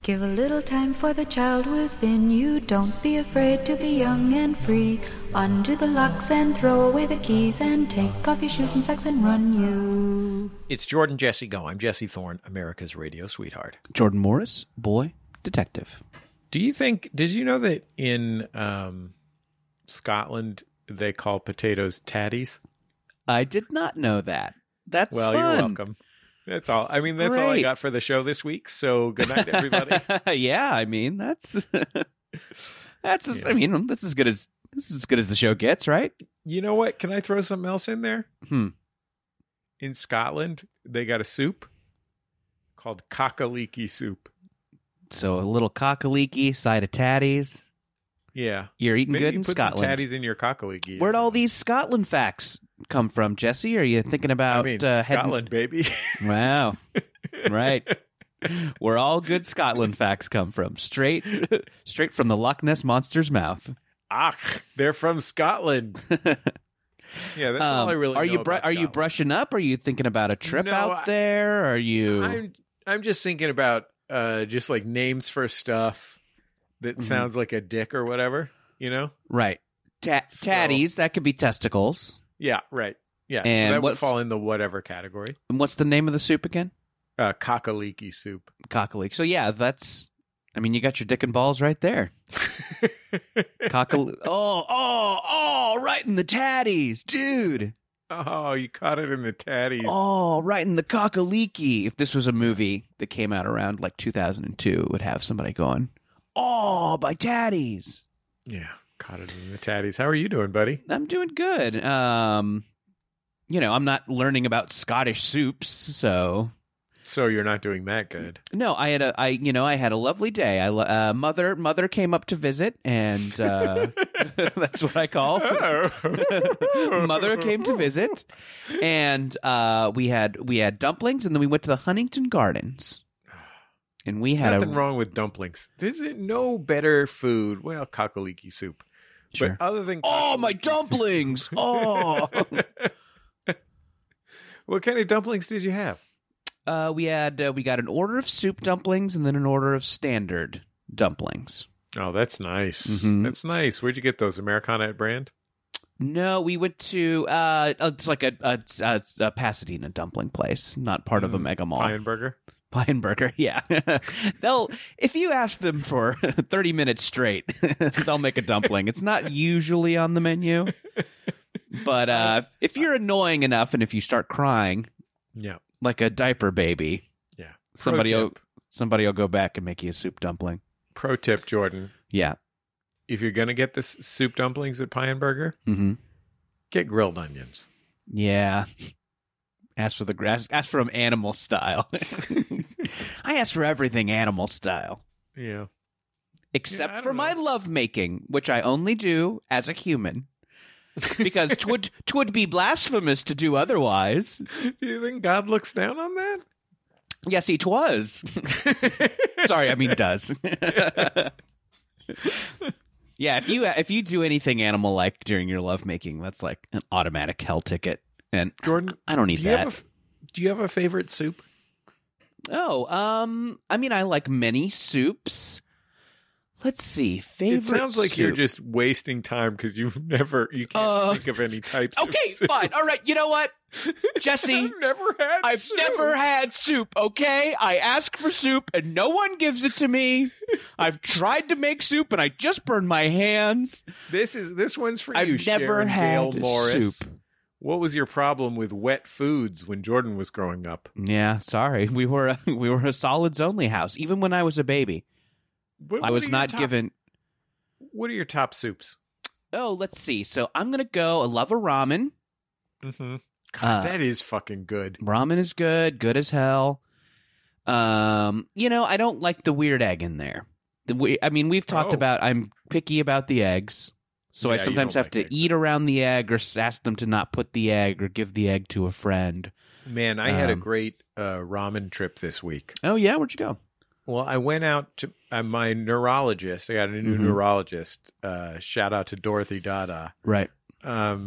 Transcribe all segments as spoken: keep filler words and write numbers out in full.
Give a little time for the child within you. Don't be afraid to be young and free. Undo the locks and throw away the keys and take off your shoes and socks and run you. It's Jordan Jesse Go. I'm Jesse Thorne, America's radio sweetheart. Jordan Morris, boy detective. Do you think, did you know that in um, Scotland they call potatoes tatties? I did not know that. That's well, fun. You're welcome. That's all. I mean, that's Great. all I got for the show this week. So good night, everybody. Yeah, I mean, that's that's. As, Yeah. I mean, that's as good as this is as good as the show gets, right? You know what? Can I throw something else in there? Hmm. In Scotland, they got a soup called cockaliki soup. So a little cockaliki, side of tatties. Yeah, You're eating Maybe good you in put Scotland. some tatties in your cockaliki. Where'd all these Scotland facts come from, Jesse? Are you thinking about I mean, uh, Scotland, baby? Heading... Wow, right. Where all good Scotland facts come from, straight, straight from the Loch Ness monster's mouth. Ach, they're from Scotland. Yeah, that's um, all I really are know you br- about Are you Scotland. brushing up? Are you thinking about a trip No, out I- there? Are you? I'm I'm just thinking about uh, just like names for stuff that Mm-hmm. sounds like a dick or whatever. You know? Right. Ta- So- tatties, that could be testicles. Yeah, right. Yeah, And so that would what's- fall in the whatever category. And what's the name of the soup again? Uh, cockaliki soup. Cockaleek. So yeah, that's. I mean, you got your dick and balls right there. Cockale. Oh, oh, oh! Right in the tatties, dude. Oh, you caught it in the tatties. Oh, right in the cockaliki. If this was a movie that came out around like two thousand two, it would have somebody going, "Oh, by tatties." Yeah, caught it in the tatties. How are you doing, buddy? I'm doing good. Um, you know, I'm not learning about Scottish soups, so So you're not doing that good. no. I had a, I, you know, I had a lovely day. I, uh, mother, mother came up to visit, and uh, that's what I call. Mother came to visit, and uh, we had we had dumplings, and then we went to the Huntington Gardens, and we had Nothing a wrong with dumplings. There's no better food. Well, cockaliki soup. Sure. But other than oh my cockaliki dumplings! Oh, soup- What kind of dumplings did you have? uh, we had uh, we got an order of soup dumplings, and then an order of standard dumplings. Oh, that's nice. Mhm. That's nice. Where'd you get those? Americana brand? No, we went to uh, it's like a, a, a, a Pasadena dumpling place, not part of a mega mall. Pie and Burger? Pie and Burger, yeah. They'll if you ask them for thirty minutes straight, they'll make a dumpling. It's not usually on the menu, but uh, if you're annoying enough and if you start crying Yeah. like a diaper baby, Yeah. Pro somebody will tip. somebody will go back and make you a soup dumpling. Pro tip, Jordan. Yeah. If you're going to get this soup dumplings at Pie and Burger, Mm-hmm. get grilled onions. Yeah. Ask for the ask, ask for them animal style. I ask for everything animal style, Yeah. except Yeah, I for don't my know. love making, which I only do as a human, because twould twould be blasphemous to do otherwise. Do you think God looks down on that? Yes, he twas. Sorry, I mean does. Yeah, if you if you do anything animal like during your love making, that's like an automatic hell ticket. And Jordan, I don't need do you that. have a f- do you have a favorite soup? Oh, um, I mean, I like many soups. Let's see, favorite. It sounds like you're soup. just wasting time because you've never, you can't Uh, think of any types Okay, of soup. fine. All right, you know what, Jesse? I've never had I've soup. never had soup, okay? I ask for soup and no one gives it to me. I've tried to make soup and I just burned my hands. This is this one's for I've you, never Sharon had Gale Morris. soup. What was your problem with wet foods when Jordan was growing up? Yeah, sorry. We were a, we were a solids only house, even when I was a baby. What, I what was are your not top- given. What are your top soups? Oh, let's see. So I'm gonna go. I love a ramen. Mm-hmm. God, Uh, that is fucking good. Ramen is good, good as hell. Um, you know, I don't like the weird egg in there. The we, I mean, we've talked Oh. about. I'm picky about the eggs, so Yeah, I you sometimes don't have like to eggs. eat around the egg or s- ask them to not put the egg or give the egg to a friend. Man, I had a Um, great uh, ramen trip this week. Oh yeah, where'd you go? Well, I went out to uh, my neurologist. I got a new Mhm. neurologist. Uh, shout out to Dorothy Dada. Right. Um,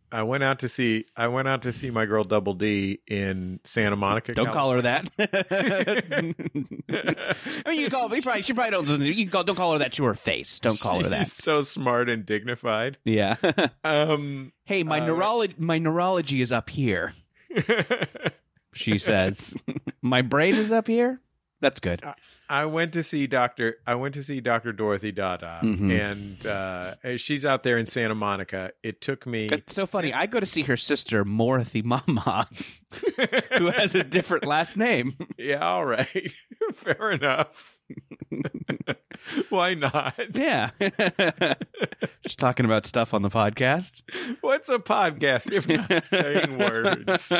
I went out to see I went out to see my girl Double D in Santa Monica. Don't California. call her that. I mean, you can call. You probably, she probably don't. listen to- You can call, don't call her that to her face. Don't call her that. She's so smart and dignified. Yeah. Um, Hey, my Uh, neurology. My neurology is up here. She says, "My brain is up here." That's good. I went to see Doctor I went to see Doctor Dorothy Dada, Mhm. and uh, she's out there in Santa Monica. It took me. That's so funny. I go to see her sister, Morothy Mama, who has a different last name. Yeah, all right, fair enough. Why not? Yeah. Just talking about stuff on the podcast. What's a podcast if not saying words?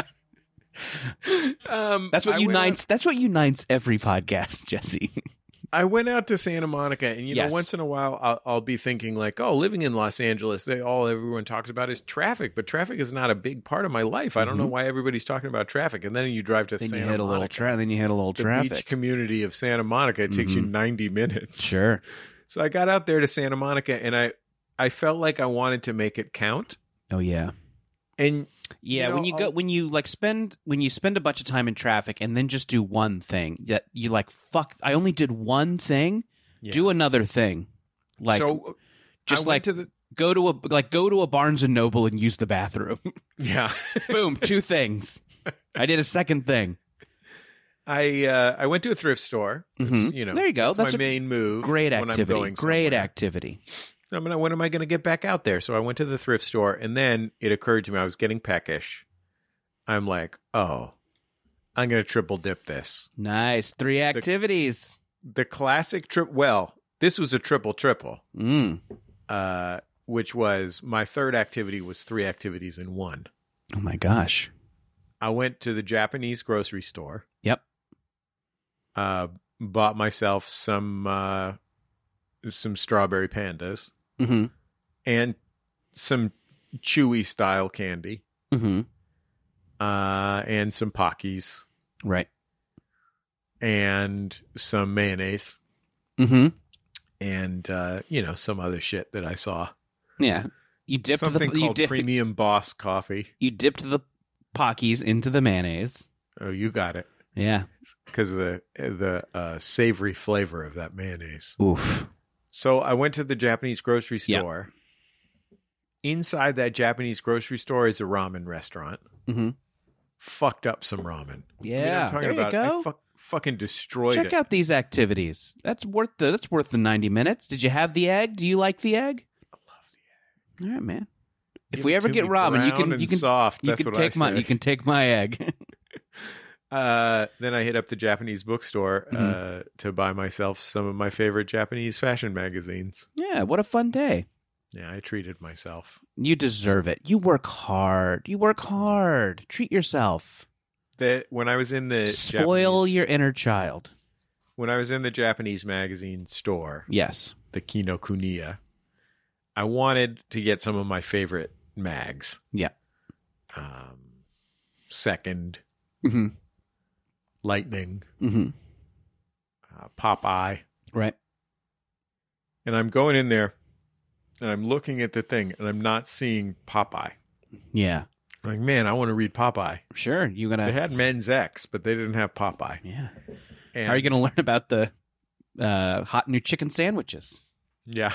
Um, That's what I went unites. out- That's what unites every podcast, Jesse. I went out to Santa Monica, and you Yes. know, once in a while, I'll, I'll be thinking like, "Oh, living in Los Angeles, they all everyone talks about is traffic, but traffic is not a big part of my life. I don't know why everybody's talking about traffic." And then you drive to Mm-hmm. Then Santa you hit a little Monica, tra- Then you hit a little the traffic. beach community of Santa Monica. It takes you Mhm. ninety minutes. Sure. So I got out there to Santa Monica, and I I felt like I wanted to make it count. Oh yeah. And Yeah, You know, when you go, I'll- when you like spend, when you spend a bunch of time in traffic and then just do one thing that you like, fuck, I only did one thing. Yeah. Do another thing, like so just I went like to the go to a like go to a Barnes and Noble and use the bathroom. yeah. Boom, two things. I did a second thing. I uh, I went to a thrift store. which, Mhm. You know, There you go. That's, That's my a main move. Great when I'm activity. going Great somewhere. activity. I mean, when am I going to get back out there? So I went to the thrift store, and then it occurred to me I was getting peckish. I'm like, oh, I'm going to triple dip this. Nice. Three activities. The classic trip. Well, this was a triple triple, Mm. uh, which was my third activity was three activities in one. Oh my gosh. I went to the Japanese grocery store. Yep. Uh, bought myself some uh, some strawberry pandas Mm-hmm. and some chewy style candy. Mm-hmm. Uh, and some Pockies Right. and some mayonnaise Mm-hmm. and, uh, you know, some other shit that I saw. Yeah. You dipped Something the you called dip, Premium Boss Coffee. you dipped the Pockies into the mayonnaise. Oh, you got it. Yeah. Because of the, the uh, savory flavor of that mayonnaise. Oof. So I went to the Japanese grocery Yeah. store. Inside that Japanese grocery store is a ramen restaurant. Mm-hmm. Fucked up some ramen. Yeah. I mean, I'm talking there you about, go. I fuck, fucking destroyed Check it. out these activities. That's worth the that's worth the ninety minutes. Did you have the egg? Do you like the egg? I love the egg. All right, man. If Give we it ever to get me ramen, you brown can and you can soft. you That's can what I take my said. you can take my egg. Uh, then I hit up the Japanese bookstore uh, Mm-hmm. to buy myself some of my favorite Japanese fashion magazines. Yeah, what a fun day. Yeah, I treated myself. You deserve it. You work hard. You work hard. Treat yourself. That when I was in the Spoil Japanese, your inner child. when I was in the Japanese magazine store, Yes. the Kinokuniya, I wanted to get some of my favorite mags. Yeah. Um, Second, Mm-hmm. Lightning, Mm-hmm. uh, Popeye. Right. And I'm going in there and I'm looking at the thing and I'm not seeing Popeye. Yeah. I'm like, man, I want to read Popeye. Sure. You They gonna had Men's X, but they didn't have Popeye. Yeah. And, How are you gonna learn about the uh, hot new chicken sandwiches? Yeah.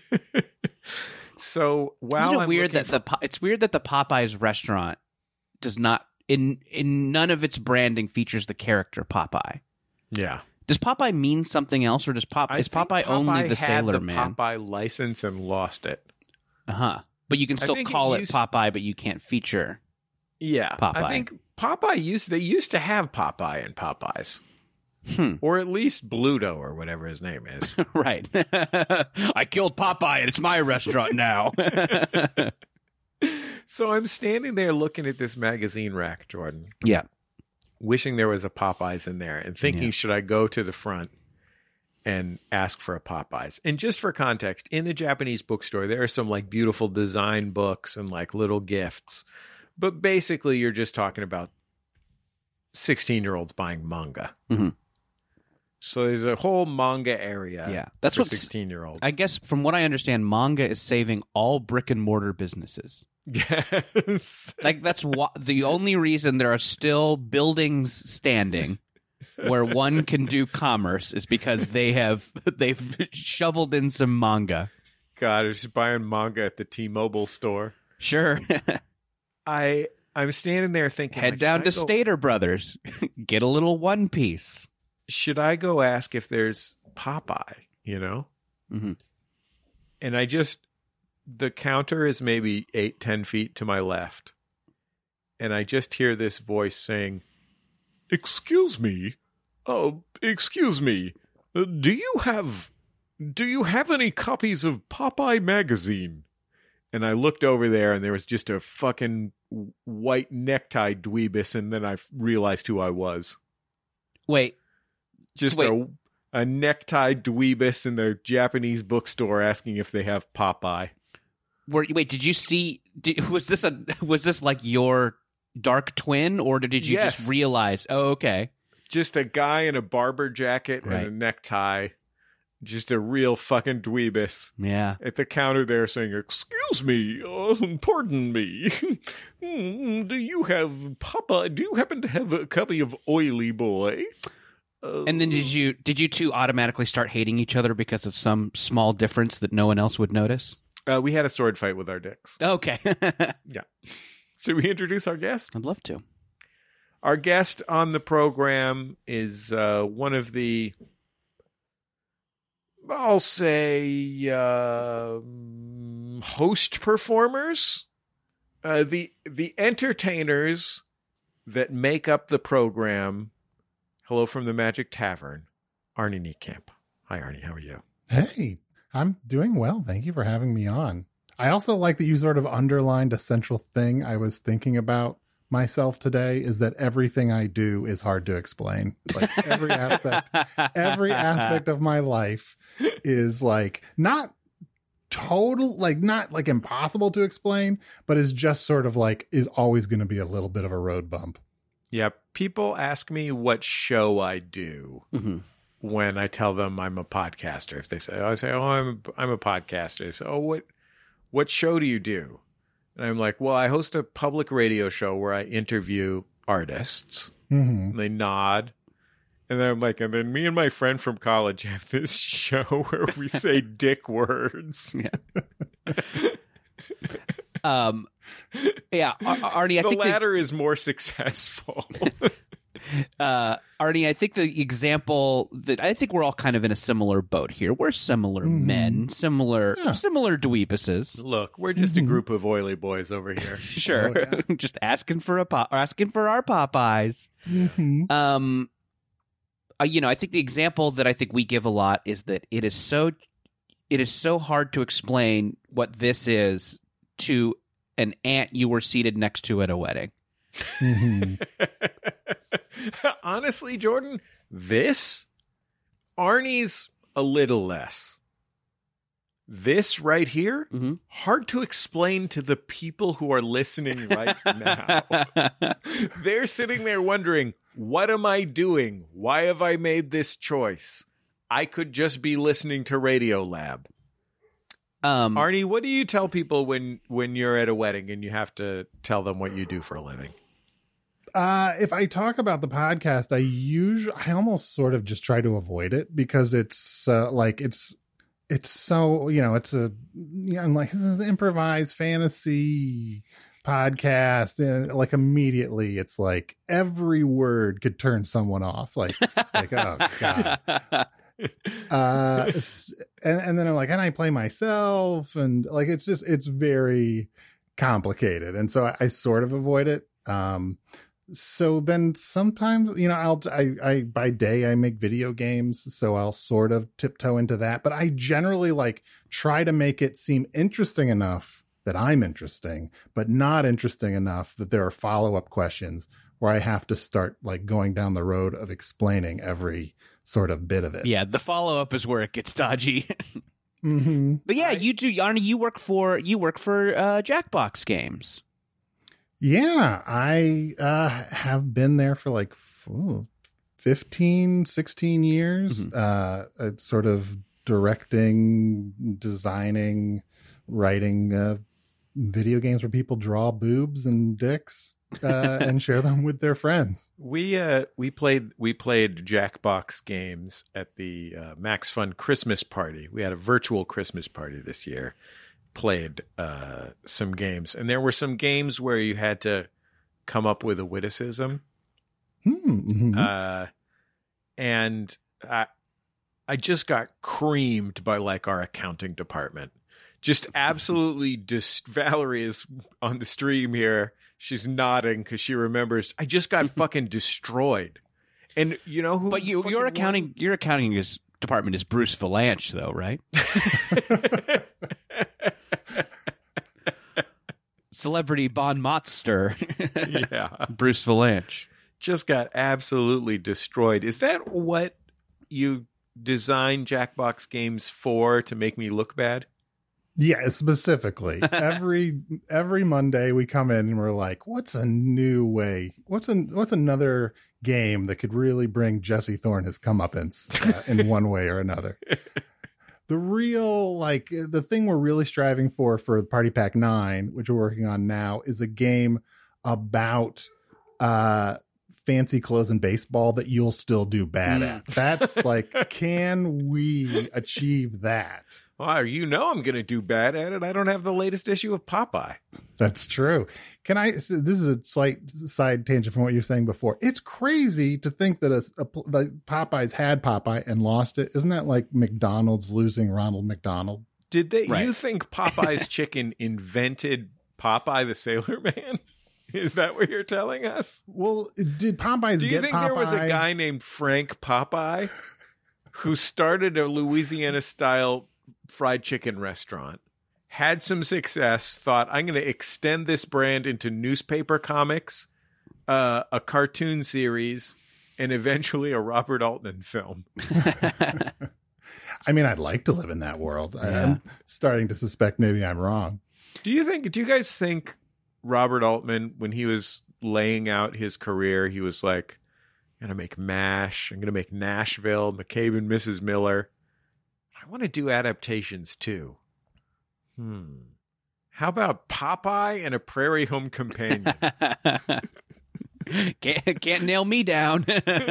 So while Isn't it I'm weird looking that the Po- it's weird that the Popeyes restaurant does not in in none of its branding features the character Popeye. yeah, Does Popeye mean something else, or does Pop I is think Popeye, only the had Sailor the Man? Popeye license and lost it. Uh huh. But you can I still think it call it, used- Popeye, but you can't feature. Yeah, Popeye. I think Popeye used they used to have Popeye in Popeyes, Hmm. or at least Bluto or whatever his name is. Right. I killed Popeye, and it's my restaurant now. So I'm standing there looking at this magazine rack, Jordan, Yeah. wishing there was a Popeyes in there, and thinking, Yeah. should I go to the front and ask for a Popeyes? And just for context, in the Japanese bookstore, there are some like beautiful design books and like little gifts. But basically, you're just talking about sixteen-year-olds buying manga. Mhm. So there's a whole manga area Yeah. That's for what s- sixteen-year-olds. I guess from what I understand, manga is saving all brick and mortar businesses. Yes. Like that's wha- the only reason there are still buildings standing where one can do commerce is because they have they've shoveled in some manga. God, I was just buying manga at the T-Mobile store. Sure. I I'm standing there thinking, Head like, down to should I go- Stater Brothers. Get a little One Piece. Should I go ask if there's Popeye? You know. Mm-hmm. And I just, the counter is maybe eight, ten feet to my left. And I just hear this voice saying, "Excuse me. Oh, excuse me. Uh, do you have, do you have any copies of Popeye magazine?" And I looked over there and there was just a fucking white necktie dweebus. And then I realized who I was. Wait. Just Wait. a a necktie dweebus in the Japanese bookstore asking if they have Popeye. Were, wait, did you see? Did, was this a? Was this like your dark twin, or did you Yes. just realize? Oh, okay. Just a guy in a barber jacket Right. and a necktie. Just a real fucking dweebus Yeah. at the counter there saying, "Excuse me, uh, pardon me. Hmm, do you have Popeye? Do you happen to have a copy of Oily Boy?" Uh, And then did you did you two automatically start hating each other because of some small difference that no one else would notice? uh, we had a sword fight with our dicks. Okay. Yeah. Should we introduce our guest? I'd love to. Our guest on the program is uh, one of the, I'll say, uh, host performers, uh, the the entertainers that make up the program. Hello from the Magic Tavern, Arnie Niekamp. Hi, Arnie. How are you? Hey, I'm doing well. Thank you for having me on. I also like that you sort of underlined a central thing I was thinking about myself today is that everything I do is hard to explain. Like every aspect, every aspect of my life is like not total, like not like impossible to explain, but is just sort of like is always going to be a little bit of a road bump. Yeah, people ask me what show I do Mm-hmm. when I tell them I'm a podcaster. If they say, I say, "Oh, I'm I'm a podcaster." They say, "Oh, what what show do you do?" And I'm like, "Well, I host a public radio show where I interview artists." Mm-hmm. And they nod. And then I'm like, and then me and my friend from college have this show where we say dick words. Um, yeah, Ar- Arnie, I the think latter is more successful. the, uh, Arnie, I think the example that I think we're all kind of in a similar boat here. We're similar Mhm. men, similar, Yeah. similar dweebuses. Look, we're just a group of oily boys over here. Sure, Oh, yeah. just asking for a pop, asking for our Popeyes. Mm-hmm. Um, uh, you know, I think the example that I think we give a lot is that it is so, it is so hard to explain what this is to an aunt you were seated next to at a wedding. Mm-hmm. Honestly, Jordan, this Arnie's a little less. This right here, Mhm. hard to explain to the people who are listening right now. They're sitting there wondering, what am I doing? Why have I made this choice? I could just be listening to Radiolab. um, Arnie, what do you tell people when, when you're at a wedding and you have to tell them what you do for a living? Uh, if I talk about the podcast, I usually, I almost sort of just try to avoid it because it's uh, like, it's, it's so, you know, it's a, you know, I'm like, this is an improvised fantasy podcast. And like immediately it's like every word could turn someone off. Like, like, oh God. Uh, s- and, and then I'm like, and I play myself and like, it's just, it's very complicated. And so I, I sort of avoid it. Um, so then sometimes, you know, I'll, I, I, by day I make video games, so I'll sort of tiptoe into that, but I generally like try to make it seem interesting enough that I'm interesting, but not interesting enough that there are follow-up questions where I have to start like going down the road of explaining every sort of bit of it. yeah, the follow up is where it gets dodgy. Mm-hmm. But yeah, I- you do, Arnie. You work for you work for uh, Jackbox Games. Yeah, I uh, have been there for like ooh, fifteen, sixteen years, Mhm. uh, uh, sort of directing, designing, writing uh, video games where people draw boobs and dicks uh, and share them with their friends. We uh we played we played Jackbox games at the uh, Max Fun Christmas party. We had a virtual Christmas party this year. Played uh, some games, and there were some games where you had to come up with a witticism. Mm-hmm. Uh, and I, I just got creamed by like our accounting department. Just absolutely dis- Valerie is on the stream here. She's nodding because she remembers. I just got fucking destroyed. And you know who? But you, your accounting, won? your accounting is, department is Bruce Valanche, though, right? Celebrity Bon Monster. Yeah, Bruce Valanche. Just got absolutely destroyed. Is that what you designed Jackbox games for, to make me look bad? Yeah, specifically. every every Monday we come in and we're like, what's a new way? What's an, what's another game that could really bring Jesse Thorne his comeuppance uh, in one way or another? The real, like, the thing we're really striving for for Party Pack nine, which we're working on now, is a game about uh, fancy clothes and baseball that you'll still do bad at. That's like, can we achieve that? Well, you know I'm going to do bad at it. I don't have the latest issue of Popeye. That's true. Can I, this is a slight side tangent from what you were saying before. It's crazy to think that a, a, like Popeyes had Popeye and lost it. Isn't that like McDonald's losing Ronald McDonald? Did they, right. You think Popeye's Chicken invented Popeye the Sailor Man? Is that what you're telling us? Well, did Popeyes Do you get think Popeye? There was a guy named Frank Popeye who started a Louisiana style fried chicken restaurant, had some success, thought, I'm going to extend this brand into newspaper comics, uh, a cartoon series, and eventually a Robert Altman film. I mean, I'd like to live in that world. Yeah. I'm starting to suspect maybe I'm wrong. Do you think, do you guys think Robert Altman, when he was laying out his career, he was like, I'm going to make MASH, I'm going to make Nashville, McCabe and Missus Miller. I want to do adaptations too. Hmm. How about Popeye and a Prairie Home Companion? can't, can't nail me down.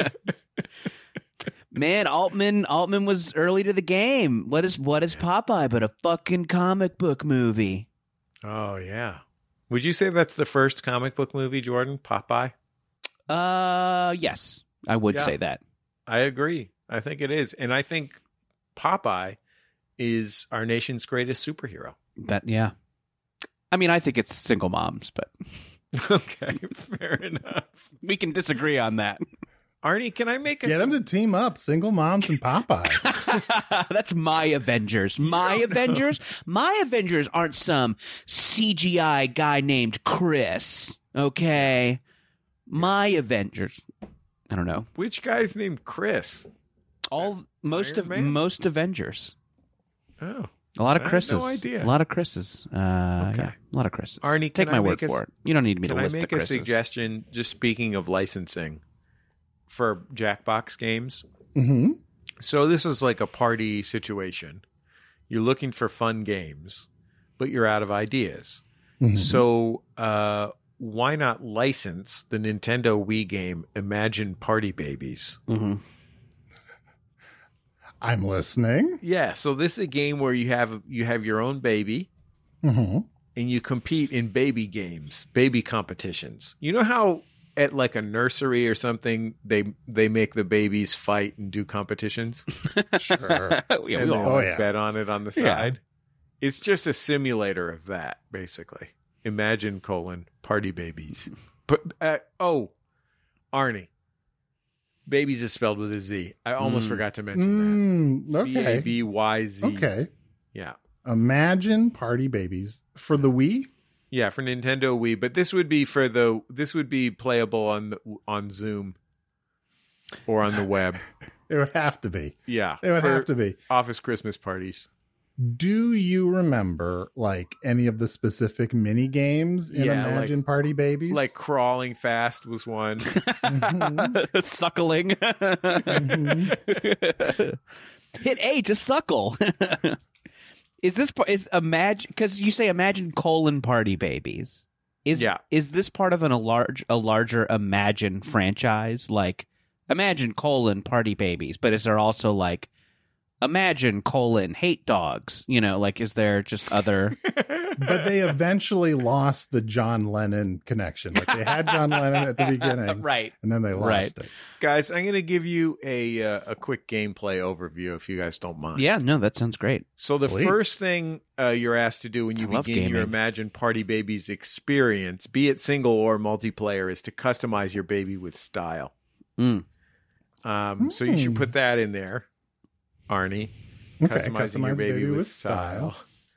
Man, Altman Altman was early to the game. What is what is Popeye but a fucking comic book movie? Oh yeah. Would you say that's the first comic book movie, Jordan? Popeye? Uh, yes, I would yeah, say that. I agree. I think it is, and I think Popeye is our nation's greatest superhero. That yeah. I mean, I think it's Single Moms, but okay, fair enough. We can disagree on that. Arnie, can I make a get them to team up? Single Moms and Popeye. That's my Avengers. My Avengers. Know. My Avengers aren't some C G I guy named Chris. Okay, my Avengers. I don't know which guy's named Chris. All most Iron of Man? most Avengers. Oh, a lot of I Chris's. had no idea. A lot of Chris's. Uh, okay, yeah, a lot of Chris's. Arnie, take can my I word make a, for it. You don't need me to can list I the make a Chris's. suggestion? Just speaking of licensing for Jackbox games. Mm-hmm. So this is like a party situation. You're looking for fun games, but you're out of ideas. Mm-hmm. So uh, why not license the Nintendo Wii game Imagine Party Babies? Mm-hmm. I'm listening. Yeah, so this is a game where you have you have your own baby, mm-hmm. and you compete in baby games, baby competitions. You know how at like a nursery or something, they they make the babies fight and do competitions? Sure. yeah, and we they all, Oh, like yeah. bet on it on the Yeah. side. It's just a simulator of that, basically. Imagine colon party babies. But uh, oh, Arnie. Babies is spelled with a Z. I almost Mm. forgot to mention Mm, that. B A okay. B Y Z. Okay. Yeah. Imagine Party Babies for the Wii. Yeah, for Nintendo Wii, but this would be for the this would be playable on the, on Zoom or on the web. It would have to be. Yeah. It would for have to be. office Christmas parties. Do you remember like any of the specific mini games in Yeah, Imagine like- Party Babies? Like crawling fast was one. Mhm. suckling. Mhm. Hit A to suckle. Is this part is imagine because you say imagine colon party babies? Is Yeah. is this part of an a large a larger Imagine franchise? Like Imagine colon party babies, but is there also like Imagine colon hate dogs? You know, like is there just other? But they eventually lost the John Lennon connection. Like they had John Lennon at the beginning, Right. and then they lost Right. it. Guys, I'm going to give you a uh, a quick gameplay overview if you guys don't mind. Yeah, no, that sounds great. So the Please. first thing uh, you're asked to do when you I love begin your gaming. Imagine Party Babies experience, be it single or multiplayer, is to customize your baby with style. Mm. Um, So you should put that in there, Arnie. Okay, Customizing customize your the baby, baby with with style.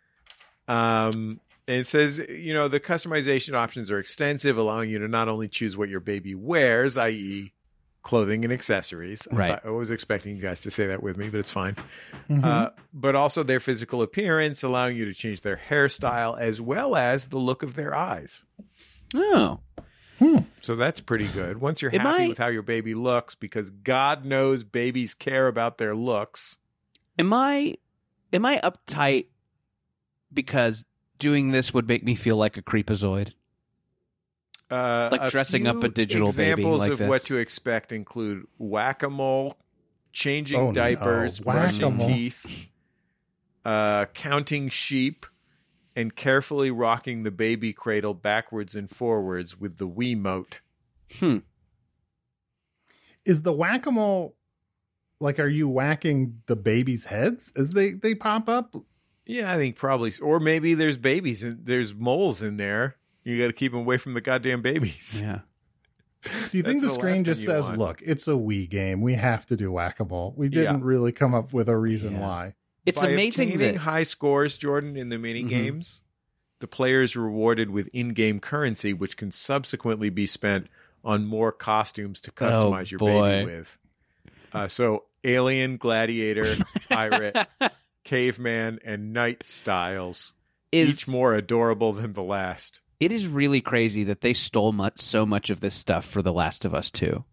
Um, and it says, you know, the customization options are extensive, allowing you to not only choose what your baby wears, that is clothing and accessories. I Right. thought- I was expecting you guys to say that with me, but it's fine. Mhm. Uh, but also their physical appearance, allowing you to change their hairstyle as well as the look of their eyes. Oh, So that's pretty good. Once you're Am happy I- with how your baby looks, because God knows babies care about their looks. am I am I uptight because doing this would make me feel like a creepazoid? Uh, Like a dressing up few a digital baby examples like of this. what to expect include whack-a-mole, changing Oh, no. diapers, brushing Whack-a-mole. teeth, uh, counting sheep, and carefully rocking the baby cradle backwards and forwards with the Wiimote. Hmm. Is the whack-a-mole like? Are you whacking the baby's heads as they they pop up? Yeah, I think probably, or maybe there's babies and there's moles in there. You got to keep them away from the goddamn babies. Yeah. Do you think the That's the screen last just thing you says, want. "Look, it's a Wii game. We have to do whack-a-mole"? We didn't Yeah. really come up with a reason Yeah. why. It's By amazing obtaining that high scores, Jordan, in the mini games, the player is rewarded with in-game currency, which can subsequently be spent on more costumes to customize your Oh, boy. baby with. Uh, so, alien, gladiator, pirate, caveman, and knight styles, is each more adorable than the last. it is really crazy that they stole much so much of this stuff for The Last of Us two.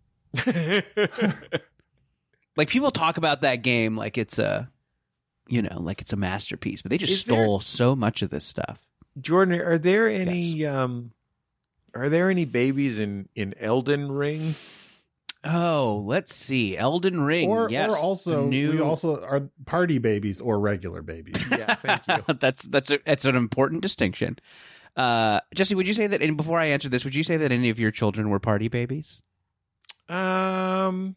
Like people talk about that game like it's a, you know, like it's a masterpiece, but they just Is there- stole so much of this stuff. Jordan, are there any um, are there any babies in, in Elden Ring? Oh, let's see, Elden Ring. Or, yes, or also, the new... we also are party babies or regular babies. Yeah, thank you. that's that's a, that's an important distinction. Uh, Jesse, would you say that? And before I answer this, would you say that any of your children were party babies? Um.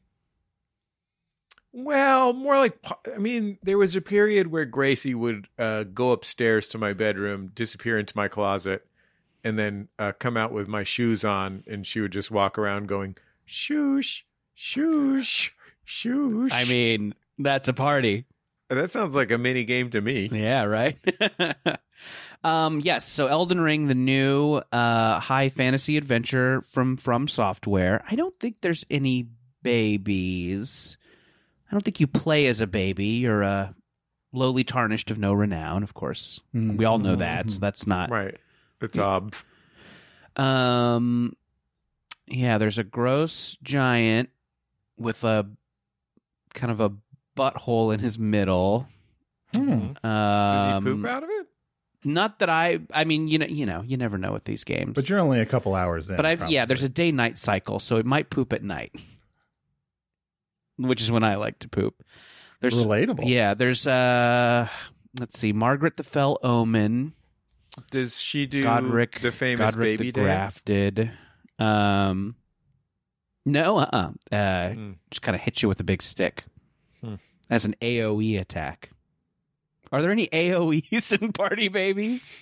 Well, more like I mean, there was a period where Gracie would uh, go upstairs to my bedroom, disappear into my closet, and then uh, come out with my shoes on, and she would just walk around going shoosh, shoosh, shoosh. I mean, that's a party. that sounds like a mini game to me. Yeah, right. um, yes. So, Elden Ring, the new uh, high fantasy adventure from From Software. I don't think there's any babies. I don't think you play as a baby. You're a lowly tarnished of no renown, of course. Mm. We all know that, so that's not Right. It's ob. Um, yeah, there's a gross giant with a kind of a butthole in his middle. Hmm. Does he Um, poop out of it? Not that I. I mean, you know, you know, you never know with these games. But you're only a couple hours in. But I've probably. yeah, there's a day night cycle, so it might poop at night, which is when I like to poop. There's relatable. yeah, there's uh, let's see, Margaret the Fell Omen. Does she do Godric, the famous Godric baby the dance? Grafted. Um, no, uh-uh. uh, Hmm. just kind of hit you with a big stick. Hmm. That's an A O E attack. Are there any A O Es in Party Babies?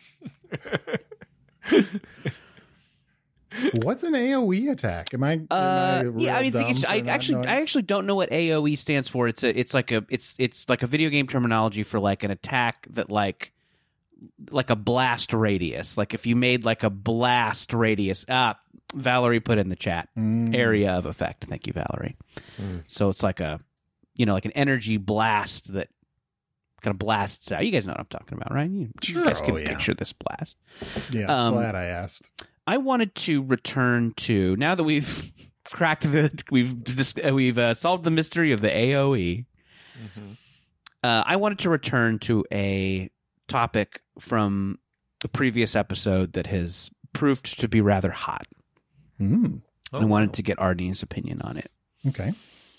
What's an A O E attack? Am I? Am Uh, I yeah, I real mean, think it's, dumb I for not actually, knowing? I actually don't know what A O E stands for. It's a, it's like a, it's, it's like a video game terminology for like an attack that like, like a blast radius. Like if you made like a blast radius. Ah, Valerie put in the chat Mm. area of effect. Thank you, Valerie. Mm. So it's like a, you know, like an energy blast that kind of blasts out. You guys know what I'm talking about, right? You, Sure. you guys can Oh, yeah. picture this blast. Yeah, um, glad I asked. I wanted to return to now that we've cracked the we've dis- uh, we've uh, solved the mystery of the A O E. Mhm. Uh, I wanted to return to a topic from a previous episode that has proved to be rather hot. Mm. Oh, I wanted wow. to get Arnie's opinion on it. Okay.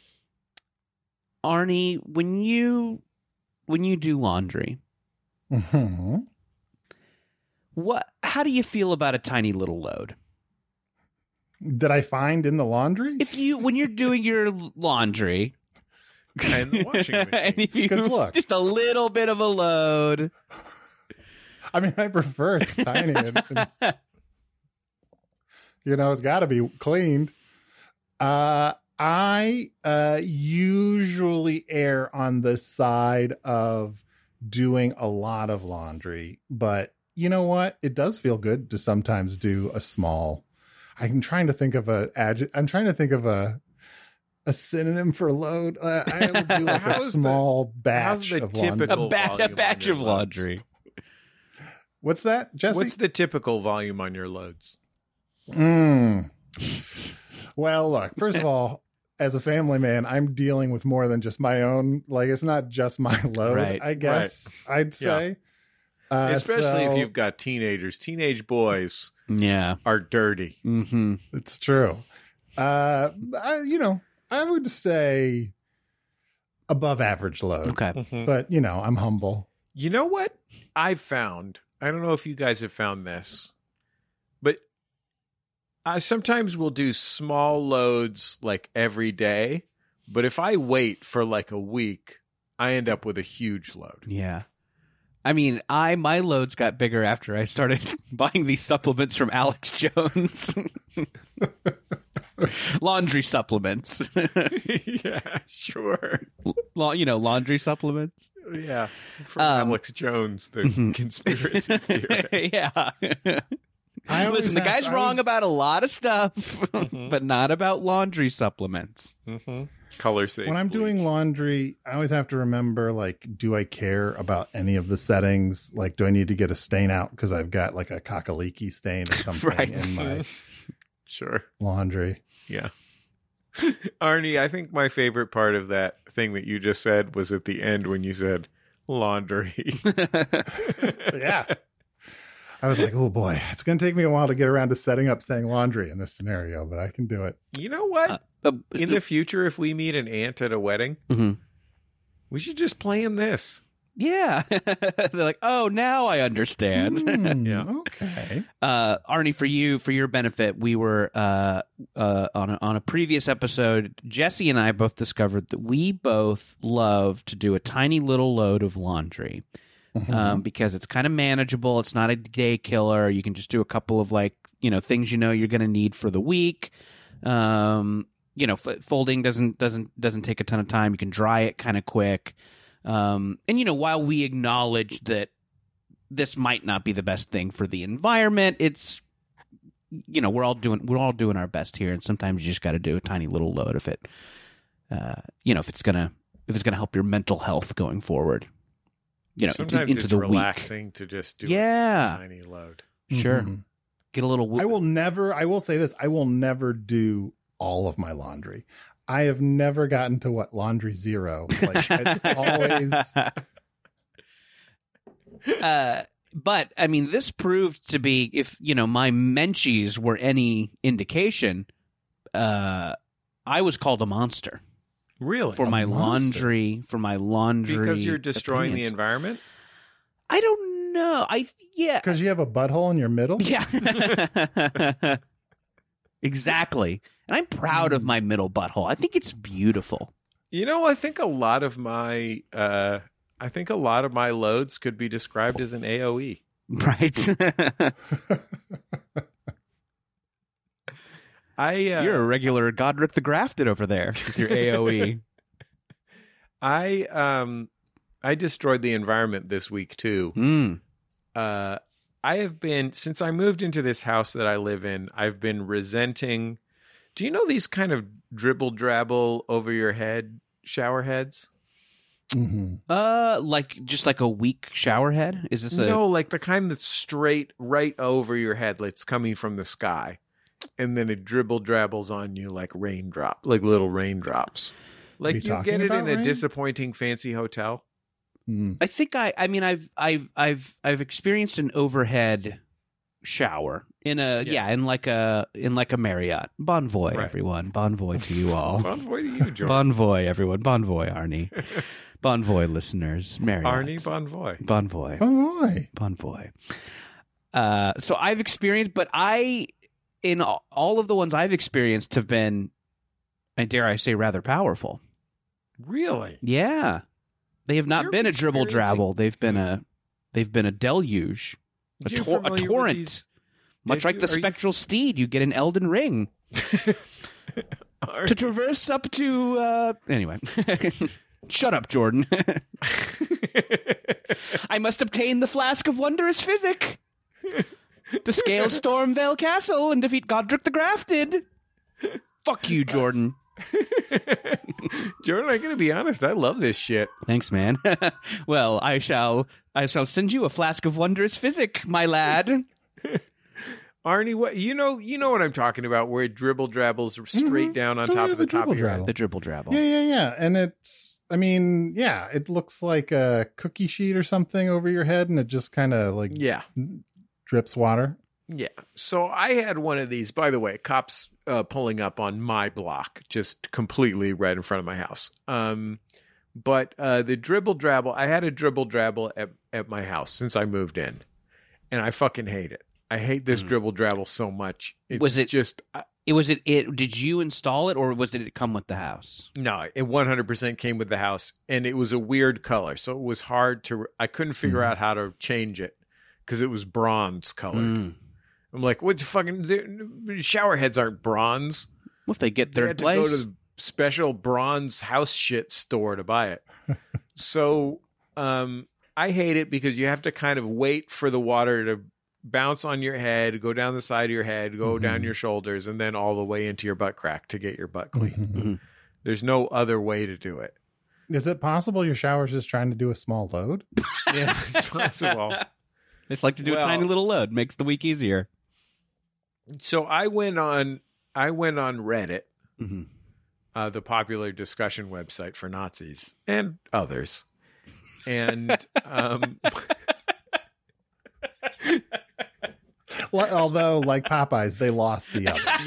Arnie, when you when you do laundry, hmm what? How do you feel about a tiny little load? Did I find in the laundry? If you when you're doing your laundry, And the washing machine. and if you Because look- just a little bit of a load, I mean, I prefer it's tiny. and, and, you know, it's got to be cleaned. Uh, I uh, usually err on the side of doing a lot of laundry, but you know what? It does feel good to sometimes do a small. I'm trying to think of a adjective. I'm trying to think of a a synonym for load. Uh, I would do like a How's the- small how's batch the of laundry. typical- a batch, a volume on batch your of loads. laundry. What's that, Jesse? What's the typical volume on your loads? Mm. Well, look, first of all, as a family man, I'm dealing with more than just my own. Like, it's not just my load, Right. I guess I'd say. Uh, Especially so- if you've got teenagers. Teenage boys Yeah. are dirty. Mm-hmm. It's true. Uh, I, you know, I would say above average load. Okay. But, you know, I'm humble. You know what I've found? I don't know if you guys have found this, but I sometimes will do small loads like every day. But if I wait for like a week, I end up with a huge load. Yeah. I mean, I my loads got bigger after I started buying these supplements from Alex Jones. Laundry supplements. Yeah, sure. La- you know, laundry supplements. Yeah. From Um, Alex Jones, the conspiracy theorist. yeah. I always Listen, the have- guy's I wrong always- about a lot of stuff, but not about laundry supplements. Mm-hmm. Color safe. When I'm bleach. doing laundry, I always have to remember, like, do I care about any of the settings? Like, do I need to get a stain out because I've got like a cockaliki stain or something Right. in my Sure. laundry? Yeah. Arnie, I think my favorite part of that thing that you just said was at the end when you said laundry. Yeah. I was like, oh boy, it's going to take me a while to get around to setting up saying laundry in this scenario, but I can do it. You know what? Uh, In the future, if we meet an aunt at a wedding, Mhm. we should just play him this. Yeah. They're like, oh, now I understand. Hmm, Yeah. Okay. uh, Arnie, for you, for your benefit, we were uh, uh, on a, on a previous episode. Jesse and I both discovered that we both love to do a tiny little load of laundry um, because it's kind of manageable. It's not a day killer. You can just do a couple of like you know things you know you're going to need for the week. Um, you know, f- folding doesn't doesn't doesn't take a ton of time. You can dry it kind of quick. Um, and you know, while we acknowledge that this might not be the best thing for the environment, it's you know we're all doing we're all doing our best here, and sometimes you just got to do a tiny little load if it, uh, you know, if it's gonna if it's gonna help your mental health going forward. You know, Sometimes into it's the relaxing to just do Yeah. a tiny load. week. Sure, Mhm. get a little. I will never, I will say this, I will never do all of my laundry. I have never gotten to what laundry zero. Like, it's always, uh, but I mean, this proved to be, if you know, my menchies were any indication, uh, I was called a monster Really? for A my monster? laundry. For my laundry, because you're destroying the opinions. environment? I don't know. I yeah. because you have a butthole in your middle. Yeah. Exactly. And I'm proud of my middle butthole. I think it's beautiful. You know, I think a lot of my uh I think a lot of my loads could be described as an A O E. Right? I uh, You're a regular Godric the Grafted over there with your A O E. I um I destroyed the environment this week too. Mm. Uh I have been since I moved into this house that I live in, I've been resenting. Do you know these kind of dribble drabble over your head shower heads? hmm Uh, like just like a weak shower head? Is this a No, like the kind that's straight right over your head, like it's coming from the sky. And then it dribble drabbles on you like raindrop, like little raindrops. you Like you talking get it about in a rain? disappointing fancy hotel. Mm. I think I. I mean, I've I've I've I've experienced an overhead shower in a yeah, Yeah. in like a in like a Marriott. Bon voy, Right. everyone. Bon voy to you all. Bon voy to you, Jordan. Bon voy, everyone. Bon voy, Arnie. Bon voy, listeners. Marriott. Arnie Bon voy. Bon voy. Oh boy. Bon voy. Uh, so I've experienced, but I, in all all of the ones I've experienced, have been, and dare I say, rather powerful. Really? Yeah, they have not You're been a dribble experiencing- drabble. They've been a, they've been a deluge, a, You're tor- a familiar with torrent. these- Much Yeah, like the are you- spectral steed, you get an Elden Ring Are- to traverse up to. Uh... Anyway, shut up, Jordan. I must obtain the flask of wondrous physic to scale Stormvale Castle and defeat Godric the Grafted. Fuck you, Jordan. Jordan, I'm going to be honest. I love this shit. Thanks, man. Well, I shall. I shall send you a flask of wondrous physic, my lad. Arnie, what you know? You know what I'm talking about? Where it dribble drabbles straight Mhm. down on Oh, top yeah, of the, the top of dribble your drabble. head. The dribble drabble. Yeah, yeah, yeah. And it's, I mean, yeah, it looks like a cookie sheet or something over your head, and it just kind of like Yeah, drips water. yeah. So I had one of these. By the way, cops uh, pulling up on my block, just completely right in front of my house. Um, but uh, the dribble drabble, I had a dribble drabble at at my house since I moved in, and I fucking hate it. I hate this dribble drabble so much. It's Was it- just I, It was it. It did you install it, or was it, it come with the house? no? It one hundred percent came with the house, and it was a weird color, so it was hard to. I couldn't figure out how to change it because it was bronze colored. Mm. I'm like, what the fucking the shower heads aren't bronze? Well, if they get They third had to place, go to the special bronze house shit store to buy it. So um, I hate it because you have to kind of wait for the water to bounce on your head, go down the side of your head, go Mhm. down your shoulders, and then all the way into your butt crack to get your butt clean. Mhm. There's no other way to do it. Is it possible your shower's just trying to do a small load? Yeah, it's possible. it's like to do Well- a tiny little load. Makes the week easier. So I went on. I went on Reddit, Mhm. uh, the popular discussion website for Nazis and others, and um, Li- Although, like Popeyes, they lost the others.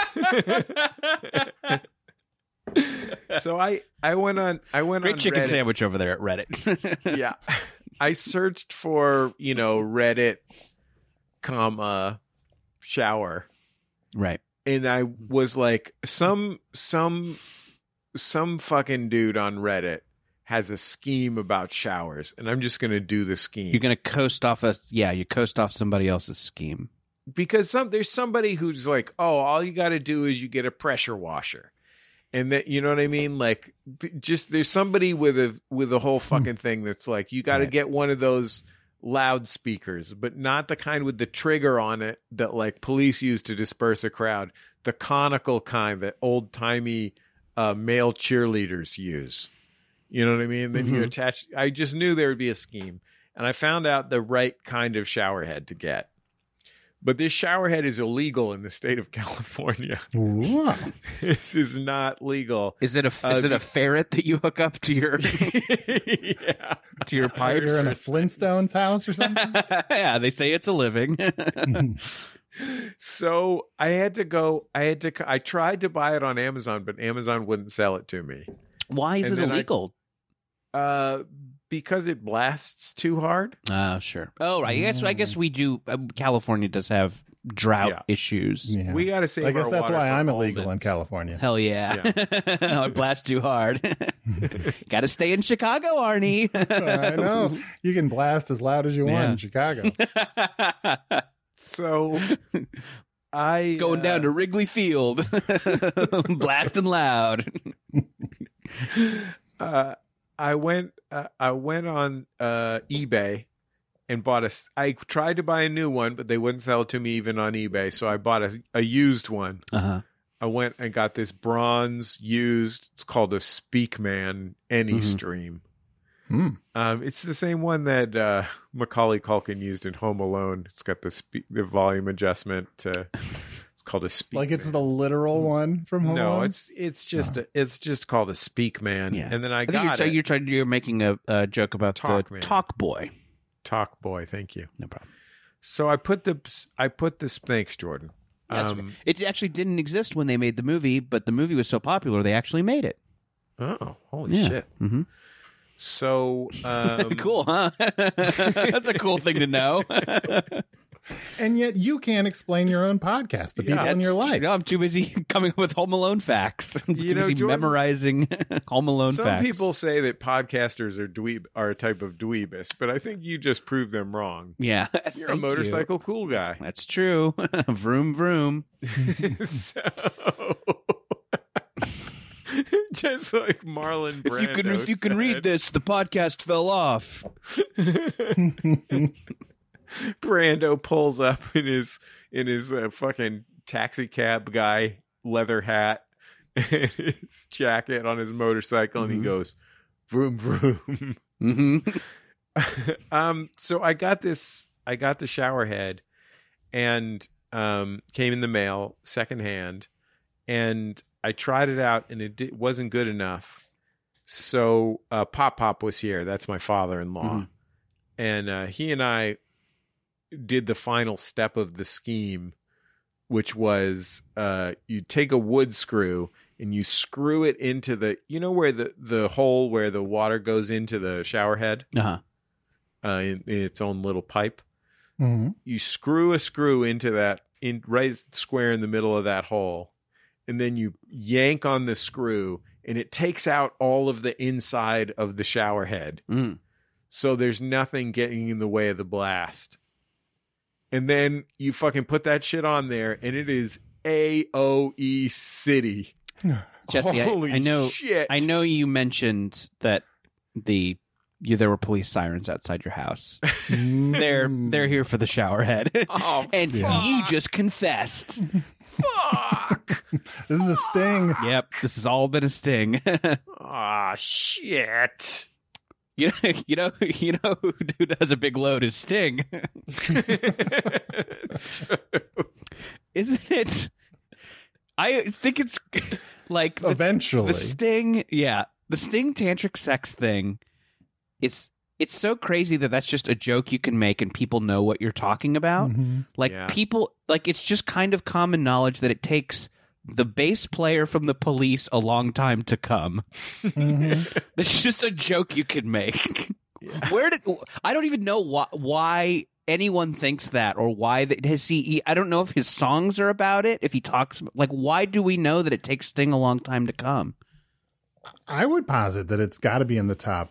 yeah. So I I went on I went Great on chicken Reddit. sandwich over there at Reddit. Yeah, I searched for you know Reddit, comma shower, Right. and I was like some some some fucking dude on Reddit has a scheme about showers, and I'm just gonna do the scheme. You're gonna coast off a yeah. You coast off somebody else's scheme. because some there's somebody who's like, oh, all you got to do is you get a pressure washer, and that you know what I mean. Like, th- just there's somebody with a with a whole fucking thing that's like, you got to Right. get one of those loudspeakers, but not the kind with the trigger on it that like police use to disperse a crowd. The conical kind that old timey uh, male cheerleaders use. You know what I mean? Then you Mhm. attach. I just knew there would be a scheme, and I found out the right kind of shower head to get. But this shower head is illegal in the state of California. Wow. This is not legal. Is it a Uh, is it a ferret that you hook up to your Yeah. to your pipes? You're in a Flintstones house or something? Yeah, they say it's a living. So I had to go. I had to. I tried to buy it on Amazon, but Amazon wouldn't sell it to me. Why is And it then I- illegal? Uh, because it blasts too hard. Oh, sure. Oh, right. I guess I guess we do. Um, California does have drought Yeah. issues. Yeah. We got to save. I guess our that's water why for Oh, I'm all illegal of in it. California. Hell yeah. Oh, it blasts too hard. Got to stay in Chicago, Arnie. I know. You can blast as loud as you want Yeah. in Chicago. So I Going uh, down to Wrigley Field, blasting loud. uh, I went uh, I went on uh, eBay and bought a. I tried to buy a new one, but they wouldn't sell it to me even on eBay. So I bought a, a used one. Uh-huh. I went and got this bronze used. It's called a Speakman Any Stream. Hmm. Um, it's the same one that uh, Macaulay Culkin used in Home Alone. It's got the spe- the volume adjustment. To, it's called a speak. Like it's man. the literal one from Home No, Alone? it's it's just a, it's just called a speak man. Yeah. And then I, I think got you're, it. so you're trying. You're making a, a joke about Talk the man. talk boy. Talk boy. Thank you. No problem. So I put the I put the thanks, Jordan. That's Um, right. It actually didn't exist when they made the movie, but the movie was so popular they actually made it. oh, holy Yeah. shit! Mm-hmm. So um, Cool, huh? That's a cool thing to know. And yet you can't explain your own podcast to people Yeah, in your life. You know, I'm too busy coming up with Home Alone facts. I'm You too know, busy Jordan, memorizing Home Alone Some facts. people say that podcasters are dweeb are a type of dweebus, but I think you just proved them wrong. Yeah. You're a Thank you. motorcycle cool guy. That's true. Vroom, vroom. So, just like Marlon Brando If you can, if you can said. read this, the podcast fell off. Brando pulls up in his in his uh, fucking taxi cab guy leather hat and his jacket on his motorcycle, and he goes vroom vroom. Mm-hmm. um, so I got this. I got the shower head, and um, came in the mail secondhand, and I tried it out, and it di- wasn't good enough. So uh, Pop Pop was here. That's my father-in-law, Mhm. and uh, he and I did the final step of the scheme, which was uh, you take a wood screw and you screw it into the, you know, where the, the hole where the water goes into the shower head Uh-huh. uh, in, in its own little pipe. Mhm. You screw a screw into that, in right square in the middle of that hole, and then you yank on the screw, and it takes out all of the inside of the shower head. Mm. So there's nothing getting in the way of the blast. And then you fucking put that shit on there, and it is A O E City. Jesse, I, Holy I know. shit. I know you mentioned that the you there were police sirens outside your house. they're they're here for the shower head, Oh, and Yeah. he just confessed. fuck. This is a sting. Yep, this has all been a sting. Ah, shit. You know, you know, you know who does a big load is Sting, It's true. isn't it? I think it's like the, Eventually. the Sting, yeah, the Sting tantric sex thing. It's it's so crazy that that's just a joke you can make and people know what you're talking about. Mhm. Like Yeah. people, like it's just kind of common knowledge that it takes the bass player from the Police a long time to come. Mhm. That's just a joke you can make. Where did I don't even know why why anyone thinks that or why that has he, he I don't know if his songs are about it, if he talks like why do we know that it takes Sting a long time to come? I would posit that it's got to be in the top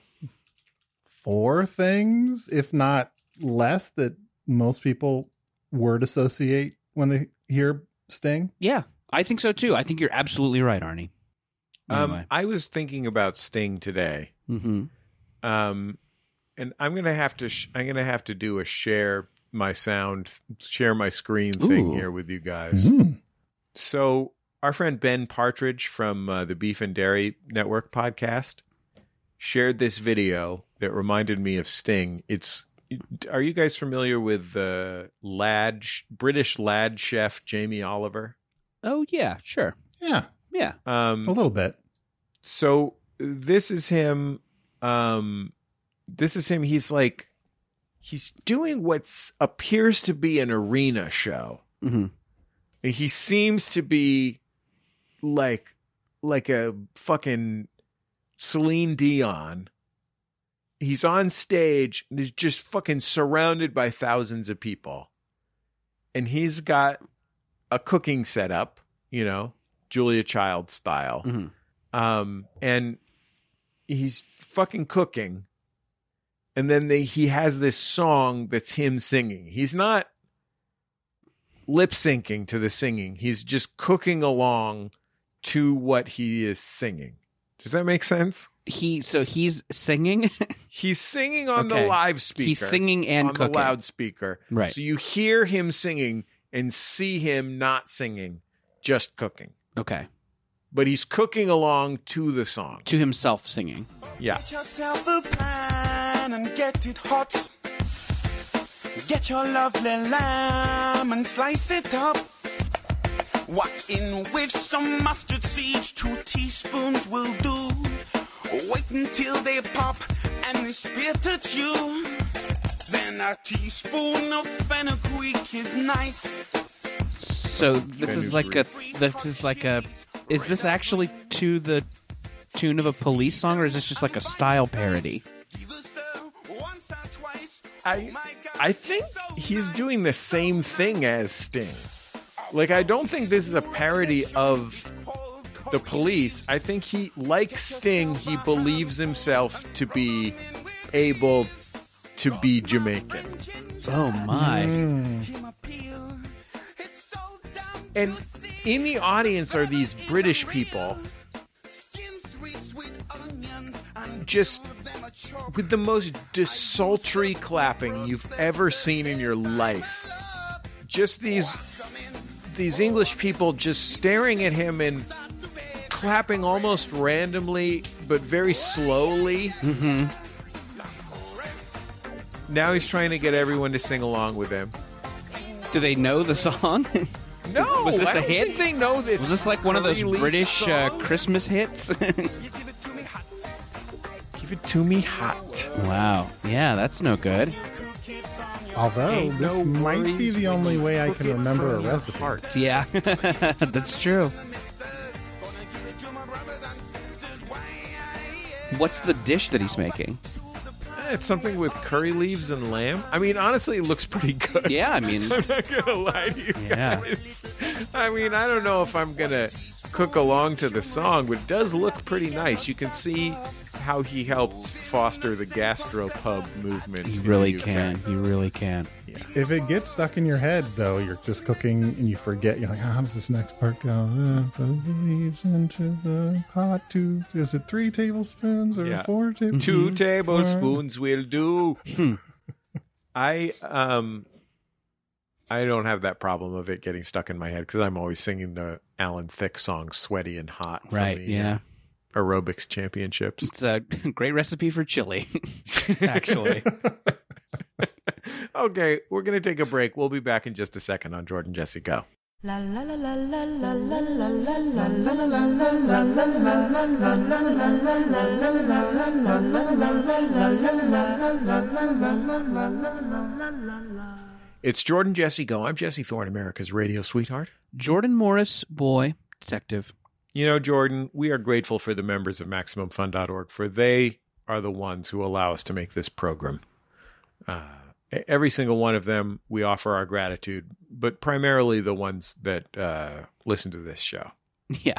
four things, if not less, that most people word associate when they hear Sting. Yeah, I think so too. I think you're absolutely right, Arnie. Um, Anyway. I was thinking about Sting today. Mhm. Um, and I'm gonna have to. Sh- I'm gonna have to do a share my sound, share my screen thing Ooh. here with you guys. Mm. So our friend Ben Partridge from uh, the Beef and Dairy Network podcast shared this video that reminded me of Sting. It's. Are you guys familiar with the lad, British lad chef Jamie Oliver? Oh yeah, sure. Yeah, Yeah. Um, a little bit. So this is him. Um, this is him. He's like, he's doing what appears to be an arena show. Mhm. And he seems to be like, like a fucking Celine Dion. He's on stage and he's just fucking surrounded by thousands of people. And he's got a cooking setup, you know, Julia Child style. Mhm. Um, and he's fucking cooking. And then they, he has this song that's him singing. He's not lip syncing to the singing. He's just cooking along to what he is singing. Does that make sense? He so he's singing. He's singing on Okay. the live speaker. He's singing and on cooking. the loudspeaker. Right. So you hear him singing and see him not singing, just cooking. Okay. But he's cooking along to the song. To himself singing. Yeah. Get yourself a pan and get it hot. Get your lovely lamb and slice it up. What in with some mustard seeds, two teaspoons will do. Wait until they pop and they spit at you. Then a teaspoon of fenugreek is nice. So this is like a this is like a is this actually to the tune of a Police song, or is this just like a style parody? I I think he's doing the same thing as Sting. Like, I don't think this is a parody of the Police. I think he, like Sting, he believes himself to be able to be Jamaican. Oh my. Mm. And in the audience are these British people just with the most desultory clapping you've ever seen in your life. Just these these English people just staring at him and clapping almost randomly, but very slowly. Mm-hmm. Now he's trying to get everyone to sing along with him. Do they know the song? No, was this I a don't hit? think they know this. Was this like one of those Curly Leaf British uh, song? Christmas hits? Give it to me hot. Wow. Yeah, that's no good. Although Ain't this no might be worries the when only you way I cook can it remember a from your recipe. heart. Yeah, that's true. What's the dish that he's making? Eh, It's something with curry leaves and lamb. I mean, honestly, it looks pretty good. Yeah, I mean, I'm not gonna lie to you Yeah. guys. I mean, I don't know if I'm gonna cook along to the song, but it does look pretty nice. You can see how he helped foster the gastropub movement. you in really the U K. can. You really can. If it gets stuck in your head, though, you're just cooking and you forget. You're like, oh, how does this next part go? Uh, put the leaves into the pot. Two, is it three tablespoons or Yeah. four tablespoons? Two tablespoons will do. I um, I don't have that problem of it getting stuck in my head because I'm always singing the Alan Thicke song "Sweaty and Hot." from Right, the, yeah. uh, aerobics championships. It's a great recipe for chili, actually. Okay, we're gonna take a break. We'll be back in just a second on Jordan Jesse Go. La la la la la la la la la la la It's Jordan Jesse Go. I'm Jesse Thorne, America's radio sweetheart. Jordan Morris, boy, detective. You know, Jordan, we are grateful for the members of Maximum Fun dot org, for they are the ones who allow us to make this program. Uh, every single one of them, we offer our gratitude, but primarily the ones that uh, listen to this show. Yeah.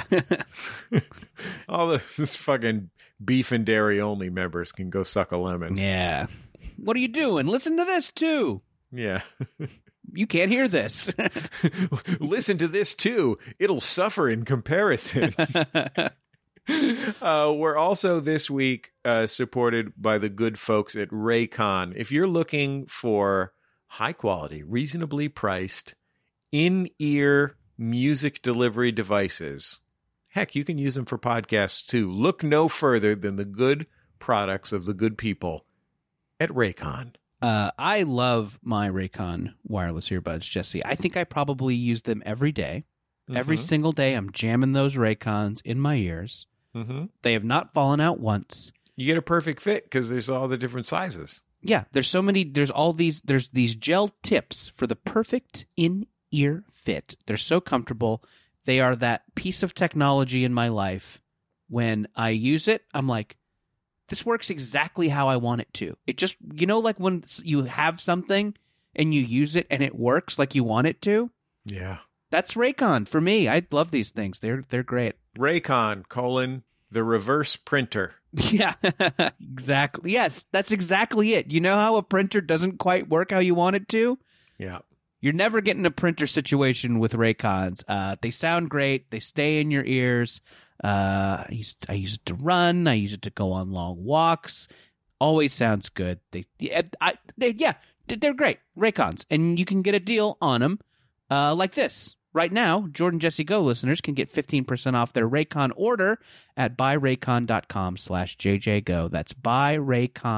All this, this fucking beef and dairy only members can go suck a lemon. Yeah. What are you doing? Listen to this, too. Yeah. You can't hear this. Listen to this, too. It'll suffer in comparison. uh, we're also this week uh, supported by the good folks at Raycon. If you're looking for high quality, reasonably priced, in-ear music delivery devices, heck, you can use them for podcasts too. Look no further than the good products of the good people at Raycon. Uh, I love my Raycon wireless earbuds, Jesse. I think I probably use them every day. Every Mhm. single day, I'm jamming those Raycons in my ears. Mm-hmm. They have not fallen out once. You get a perfect fit because there's all the different sizes. Yeah, there's so many. There's all these. There's these gel tips for the perfect in-ear fit. They're so comfortable. They are that piece of technology in my life. When I use it, I'm like, this works exactly how I want it to. It just, you know, like when you have something and you use it and it works like you want it to. Yeah. That's Raycon for me. I love these things. They're they're great. Raycon, colon, the reverse printer. Yeah, exactly. Yes, that's exactly it. You know how a printer doesn't quite work how you want it to? Yeah. You're never getting a printer situation with Raycons. Uh, they sound great. They stay in your ears. Uh, I use I use it to run. I use it to go on long walks. Always sounds good. They, yeah, I, they, yeah, they're great. Raycons, and you can get a deal on them, uh, like this. Right now, Jordan Jesse Go listeners can get fifteen percent off their Raycon order at buyraycon.com slash JJGo. That's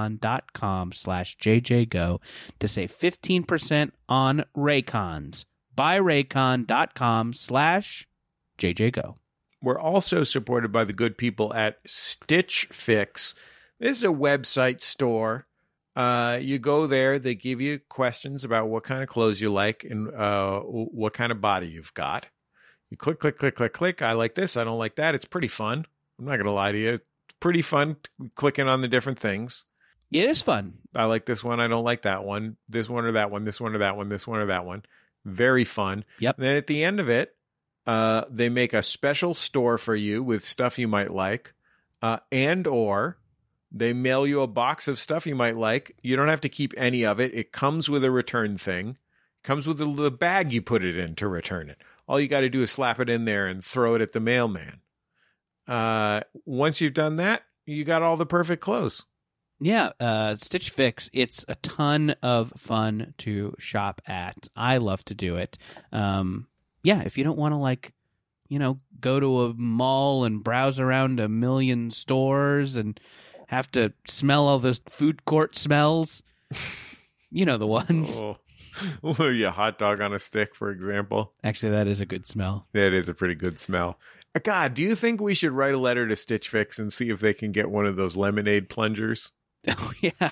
buyraycon.com slash JJGo to save fifteen percent on Raycons. buyraycon.com slash JJGo. We're also supported by the good people at Stitch Fix. This is a website store. Uh, you go there, they give you questions about what kind of clothes you like and uh, what kind of body you've got. You click, click, click, click, click. I like this. I don't like that. It's pretty fun. I'm not going to lie to you. It's pretty fun clicking on the different things. It is fun. I like this one. I don't like that one. This one or that one. This one or that one. This one or that one. Very fun. Yep. And then at the end of it, uh, they make a special store for you with stuff you might like, uh, and or they mail you a box of stuff you might like. You don't have to keep any of it. It comes with a return thing. It comes with the, the bag you put it in to return it. All you got to do is slap it in there and throw it at the mailman. Uh, once you've done that, you got all the perfect clothes. Yeah, uh, Stitch Fix, it's a ton of fun to shop at. I love to do it. Um, yeah, if you don't want to, like, you know, go to a mall and browse around a million stores and have to smell all those food court smells, you know the ones. Oh. Oh, yeah, hot dog on a stick, for example. Actually, that is a good smell. That is a pretty good smell. God, do you think we should write a letter to Stitch Fix and see if they can get one of those lemonade plungers? Oh, yeah.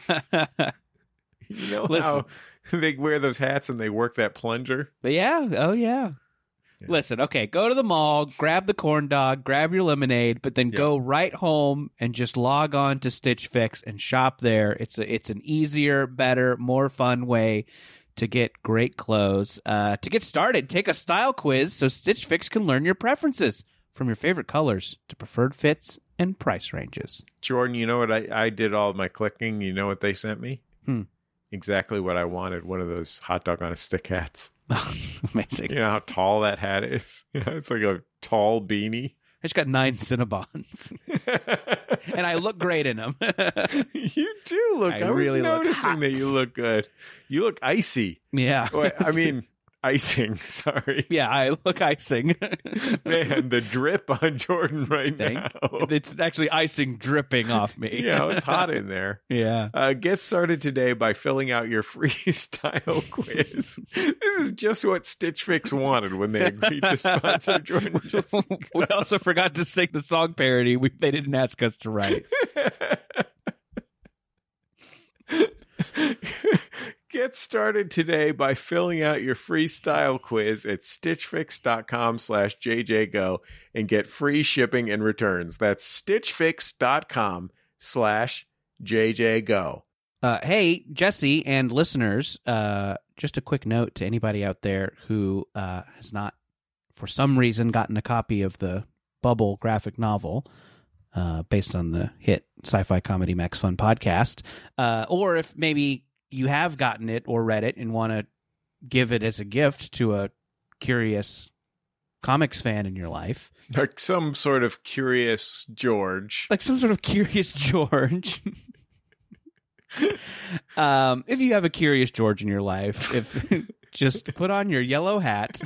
You know Listen. how they wear those hats and they work that plunger? But yeah, oh, yeah. Yeah. Listen, okay, go to the mall, grab the corn dog, grab your lemonade, but then Yeah. go right home and just log on to Stitch Fix and shop there. It's a, it's an easier, better, more fun way to get great clothes. Uh, to get started, take a style quiz so Stitch Fix can learn your preferences, from your favorite colors to preferred fits and price ranges. Jordan, you know what? I, I did all of my clicking. You know what they sent me? Hmm. Exactly what I wanted. One of those hot dog on a stick hats. Amazing. You know how tall that hat is? You know, it's like a tall beanie. I just got nine Cinnabons, and I look great in them. You do look. I I, was really look noticing hot. that you look good. You look icy. Yeah. Wait, I mean, icing. Sorry. yeah, I look icing. Man, the drip on Jordan right Thank- now. It's actually icing dripping off me. You know, it's hot in there. Yeah. Uh, get started today by filling out your free style quiz. This is just what Stitch Fix wanted when they agreed to sponsor Jordan Jessica. We also forgot to sing the song parody we, they didn't ask us to write. Get started today by filling out your free style quiz at stitchfix.com slash jjgo and get free shipping and returns. That's stitchfix.com slash jjgo. Uh, hey, Jesse and listeners, uh, just a quick note to anybody out there who uh, has not, for some reason, gotten a copy of the Bubble graphic novel uh, based on the hit sci-fi comedy Max Fun podcast, uh, or if maybe you have gotten it or read it and want to give it as a gift to a curious comics fan in your life. Like some sort of curious George. Like some sort of curious George. um, if you have a curious George in your life, if just put on your yellow hat.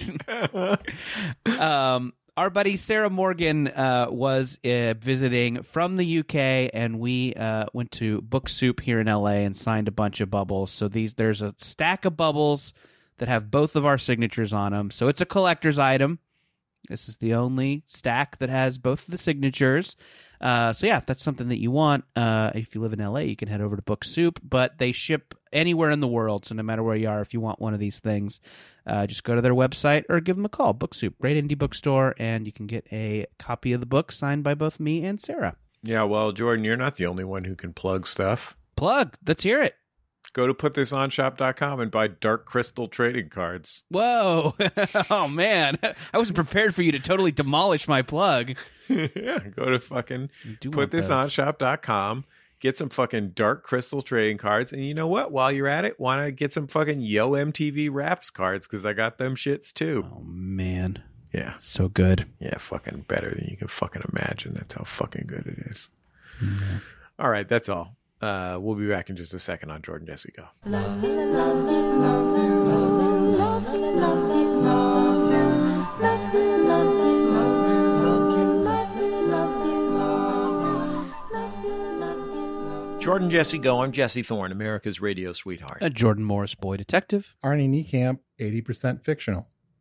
um, our buddy Sarah Morgan uh, was uh, visiting from the U K, and we uh, went to Book Soup here in L A and signed a bunch of bubbles. So these there's a stack of bubbles that have both of our signatures on them. So it's a collector's item. This is the only stack that has both of the signatures. Uh, so yeah, if that's something that you want, uh, if you live in L A, you can head over to Book Soup. But they ship anywhere in the world, so no matter where you are, if you want one of these things, uh, just go to their website or give them a call. Book Soup, great indie bookstore, and you can get a copy of the book signed by both me and Sarah. Yeah, well, Jordan, you're not the only one who can plug stuff. Plug. Let's hear it. Go to put this on shop dot com and buy Dark Crystal trading cards. Whoa. Oh, man. I wasn't prepared for you to totally demolish my plug. Yeah, go to fucking do put want this on those. shop dot com. Get some fucking Dark Crystal trading cards. And you know what? While you're at it, why not get some fucking Yo M T V Raps cards? Because I got them shits too. Oh, man. Yeah. So good. Yeah, fucking better than you can fucking imagine. That's how fucking good it is. All right, that's all. Uh, we'll be back in just a second on Jordan Jesse Go. Love you, love you, love you, love you, love you, love you, love you, love you, love you, love you, love you, love you, love you, love you. Jordan Jesse Go. I'm Jesse Thorne, America's radio sweetheart. A Jordan Morris boy detective. Arnie Niekamp, eighty percent fictional.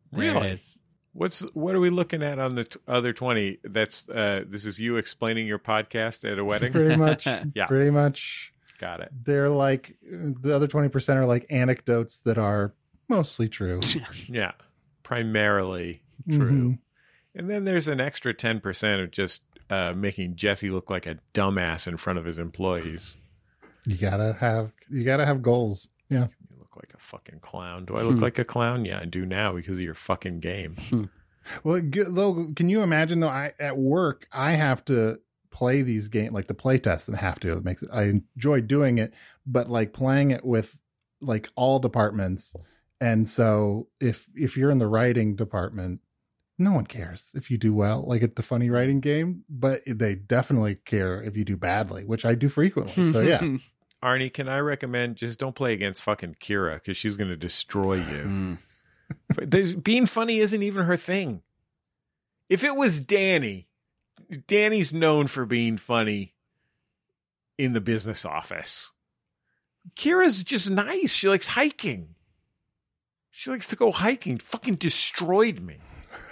There Really? it is. What's what are we looking at on the t- other twenty? That's uh, this is you explaining your podcast at a wedding. Pretty much. Yeah. Pretty much. Got it. They're like, the other twenty percent are like anecdotes that are mostly true. Yeah, primarily true. Mhm. And then there's an extra ten percent of just uh, making Jesse look like a dumbass in front of his employees. You gotta have, you gotta have goals. Yeah. You look like a fucking clown. Do I look like a clown? Yeah, I do now because of your fucking game. Well, g- though, can you imagine though? I at work, I have to play these games, like the play test, and have to. It makes it, I enjoy doing it, but like playing it with like all departments. And so if if you're in the writing department, no one cares if you do well, like at the funny writing game, but they definitely care if you do badly, which I do frequently. So yeah. Arnie, can I recommend just don't play against fucking Kira because she's going to destroy you. There's, being funny isn't even her thing. If it was Danny, Danny's known for being funny in the business office. Kira's just nice. She likes hiking. She likes to go hiking. Fucking destroyed me.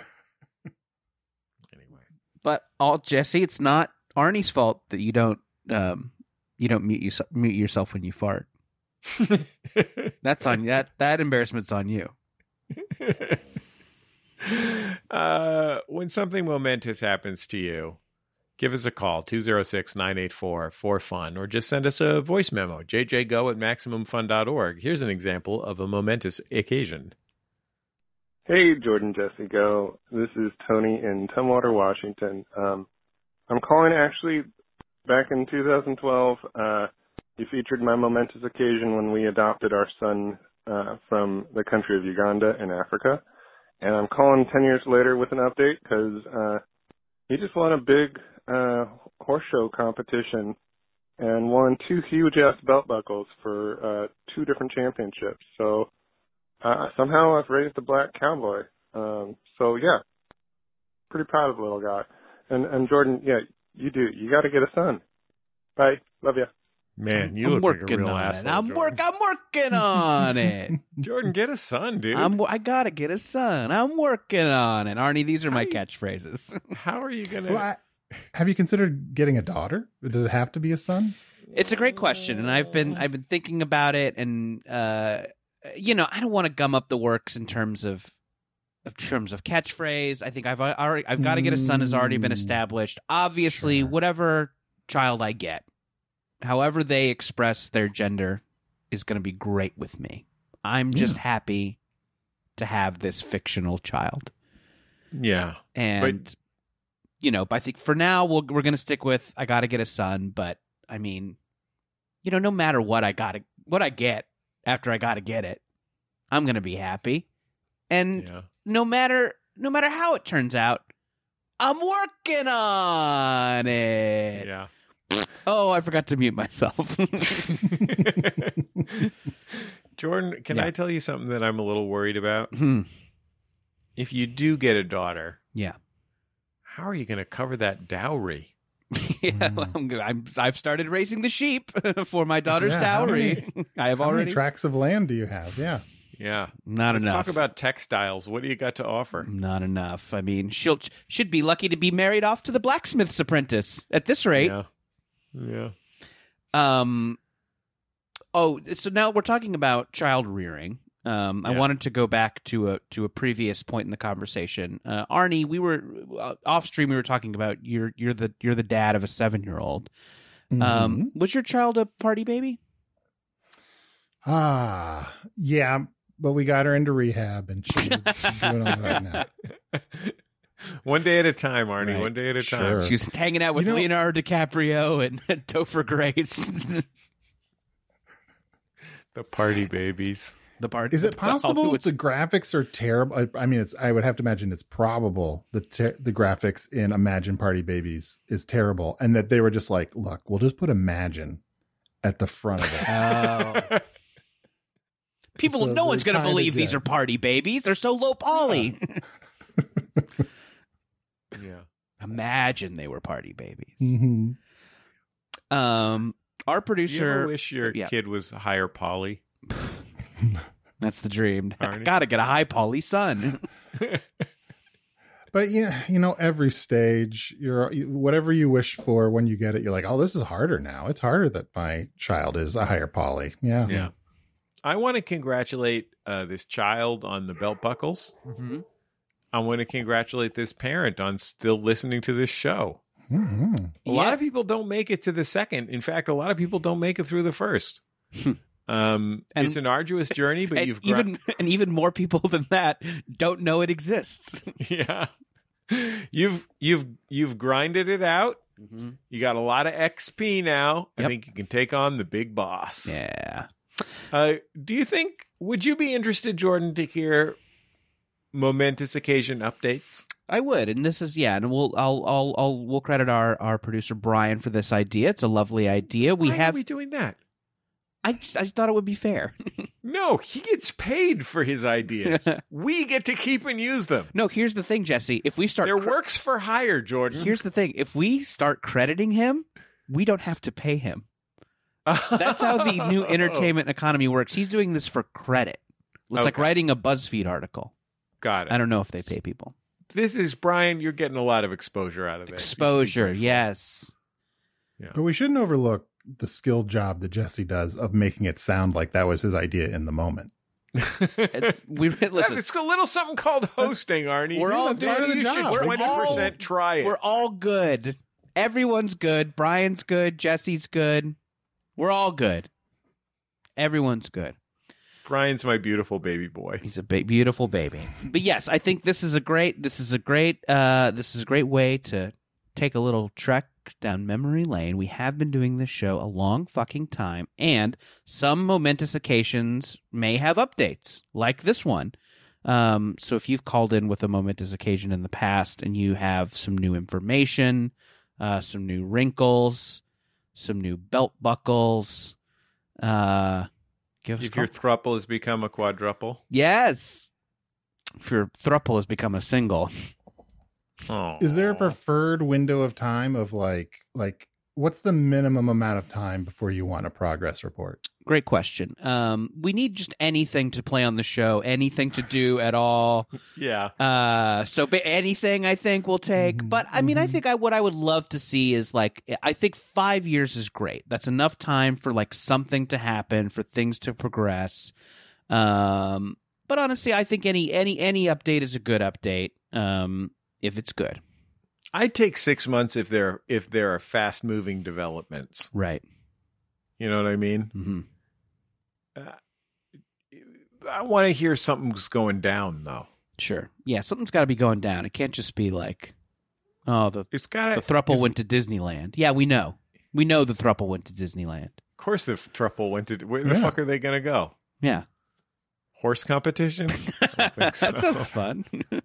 Anyway. But all Jesse, it's not Arnie's fault that you don't um, you don't mute you, mute yourself when you fart. That's on that. That embarrassment's on you. uh, when something momentous happens to you, give us a call, two oh six, nine eight four, four fun, or just send us a voice memo, j j go at maximum fun dot org. Here's an example of a momentous occasion. Hey, Jordan, Jesse, Go. This is Tony in Tumwater, Washington. Um, I'm calling actually back in two thousand twelve. Uh, you featured my momentous occasion when we adopted our son uh, from the country of Uganda in Africa. And I'm calling ten years later with an update because uh, he just won a big uh, horse show competition and won two huge-ass belt buckles for uh, two different championships. So uh, somehow I've raised a black cowboy. Um, so, yeah, pretty proud of the little guy. And, and Jordan, yeah, you do. You got to get a son. Bye. Love you. Man, you I'm look like a working real on asshole. it. I'm Jordan. work. I'm working on it. Jordan, get a son, dude. I'm. I gotta get a son. I'm working on it. Arnie, these are my How you- catchphrases. How are you gonna? Well, I, have you considered getting a daughter? Does it have to be a son? It's a great question, and I've been I've been thinking about it, and uh, you know, I don't want to gum up the works in terms of in terms of catchphrase. I think I've already I've got to get a son has already been Mm. established. Obviously, Sure. whatever child I get, however they express their gender, is going to be great with me. I'm just Yeah. happy to have this fictional child, yeah, and you know, but I think for now we'll, we're going to stick with I got to get a son. But I mean, you know, no matter what I got to what I get after I got to get it, I'm going to be happy. And yeah. no matter no matter how it turns out, I'm working on it. Yeah. Oh, I forgot to mute myself. Jordan, can Yeah. I tell you something that I'm a little worried about? Hmm. If you do get a daughter, Yeah. how are you going to cover that dowry? Yeah, well, I'm, I'm, I've started raising the sheep for my daughter's Yeah, how dowry. I have How already many tracts of land do you have? Yeah. Yeah. not Let's enough. talk about textiles. What do you got to offer? Not enough. I mean, she'll should be lucky to be married off to the blacksmith's apprentice at this rate. Yeah. Yeah. Um. Oh, so now we're talking about child rearing. Um, I Yeah. wanted to go back to a to a previous point in the conversation. Uh, Arnie, we were uh, off stream. We were talking about you're you're the you're the dad of a seven year old. Mhm. Um, was your child a party baby? Ah, yeah, but we got her into rehab and she's doing all right now. One day at a time, Arnie. Right. One day at a Sure. time. She was hanging out with You know- Leonardo DiCaprio and Topher Grace. The party babies. The party. Is it possible Oh, it's- the graphics are terrible? I, I mean, it's. I would have to imagine it's probable the ter- the graphics in Imagine Party Babies is terrible, and that they were just like, look, we'll just put Imagine at the front of it. Oh. People, So no one's they're going to kinda believe these good. are party babies. They're so low poly. Yeah. Imagine they were party babies. Mhm. Um, our Do you ever producer, wish your yeah. kid was higher poly? that's the dream. I Arnie? gotta get a high poly son. But yeah, you know, every stage, you're whatever you wish for when you get it, you're like, oh, this is harder now. It's harder that my child is a higher poly. Yeah. Yeah. I want to congratulate uh, this child on the belt buckles. Mm-hmm. I want to congratulate this parent on still listening to this show. Mm-hmm. A Yeah. lot of people don't make it to the second. In fact, a lot of people don't make it through the first. um, And- it's an arduous journey, but And you've gra- even and even more people than that don't know it exists. yeah, you've you've you've grinded it out. Mm-hmm. You got a lot of X P now. I Yep. think you can take on the big boss. Yeah. Uh, do you think? Would you be interested, Jordan, to hear momentous occasion updates? I would, and this is yeah, and we'll I'll I'll, I'll we'll credit our, our producer Brian for this idea. It's a lovely idea. We Why have. are we doing that? I just, I thought it would be fair. No, he gets paid for his ideas. We get to keep and use them. No, here's the thing, Jesse. If we start, They're cre- works for hire, Jordan. here's the thing. If we start crediting him, we don't have to pay him. That's how the new entertainment economy works. He's doing this for credit. It's like Okay. writing a BuzzFeed article. Got it. I don't know if they pay people. This is Brian. You're getting a lot of exposure out of this. Exposure, yes. But we shouldn't overlook the skill job that Jesse does of making it sound like that was his idea in the moment. It's, we listen. It's a little something called hosting, Arnie. We're all that's part of the you job. should We're twenty percent try it. We're all good. Everyone's good. Brian's good. Jesse's good. We're all good. Everyone's good. Brian's my beautiful baby boy. He's a ba- beautiful baby. But yes, I think this is a great. This is a great. Uh, this is a great way to take a little trek down memory lane. We have been doing this show a long fucking time, and some momentous occasions may have updates, like this one. Um, so if you've called in with a momentous occasion in the past, and you have some new information, uh, some new wrinkles, some new belt buckles, uh, give us a If your call. thruple has become a quadruple. Yes. If your thruple has become a single. Oh. Is there a preferred window of time of like, like what's the minimum amount of time before you want a progress report? Great question. Um, we need just anything to play on the show, anything to do at all. Yeah. Uh, so ba- anything I think we'll take. But I mean, I think I what I would love to see is like I think five years is great. That's enough time for like something to happen, for things to progress. Um, but honestly, I think any any any update is a good update. Um, if it's good, I'd take six months if there if there are fast moving developments. right? You know what I mean? Mm-hmm. I want to hear something's going down though. Sure. Yeah, something's got to be going down. It can't just be like, oh, the It's got the to. thruple went to Disneyland. Yeah, we know. We know the thruple went to Disneyland. Of course, the thruple went to. Where the Yeah. fuck are they going to go? Yeah. Horse competition? I don't think so. That sounds fun.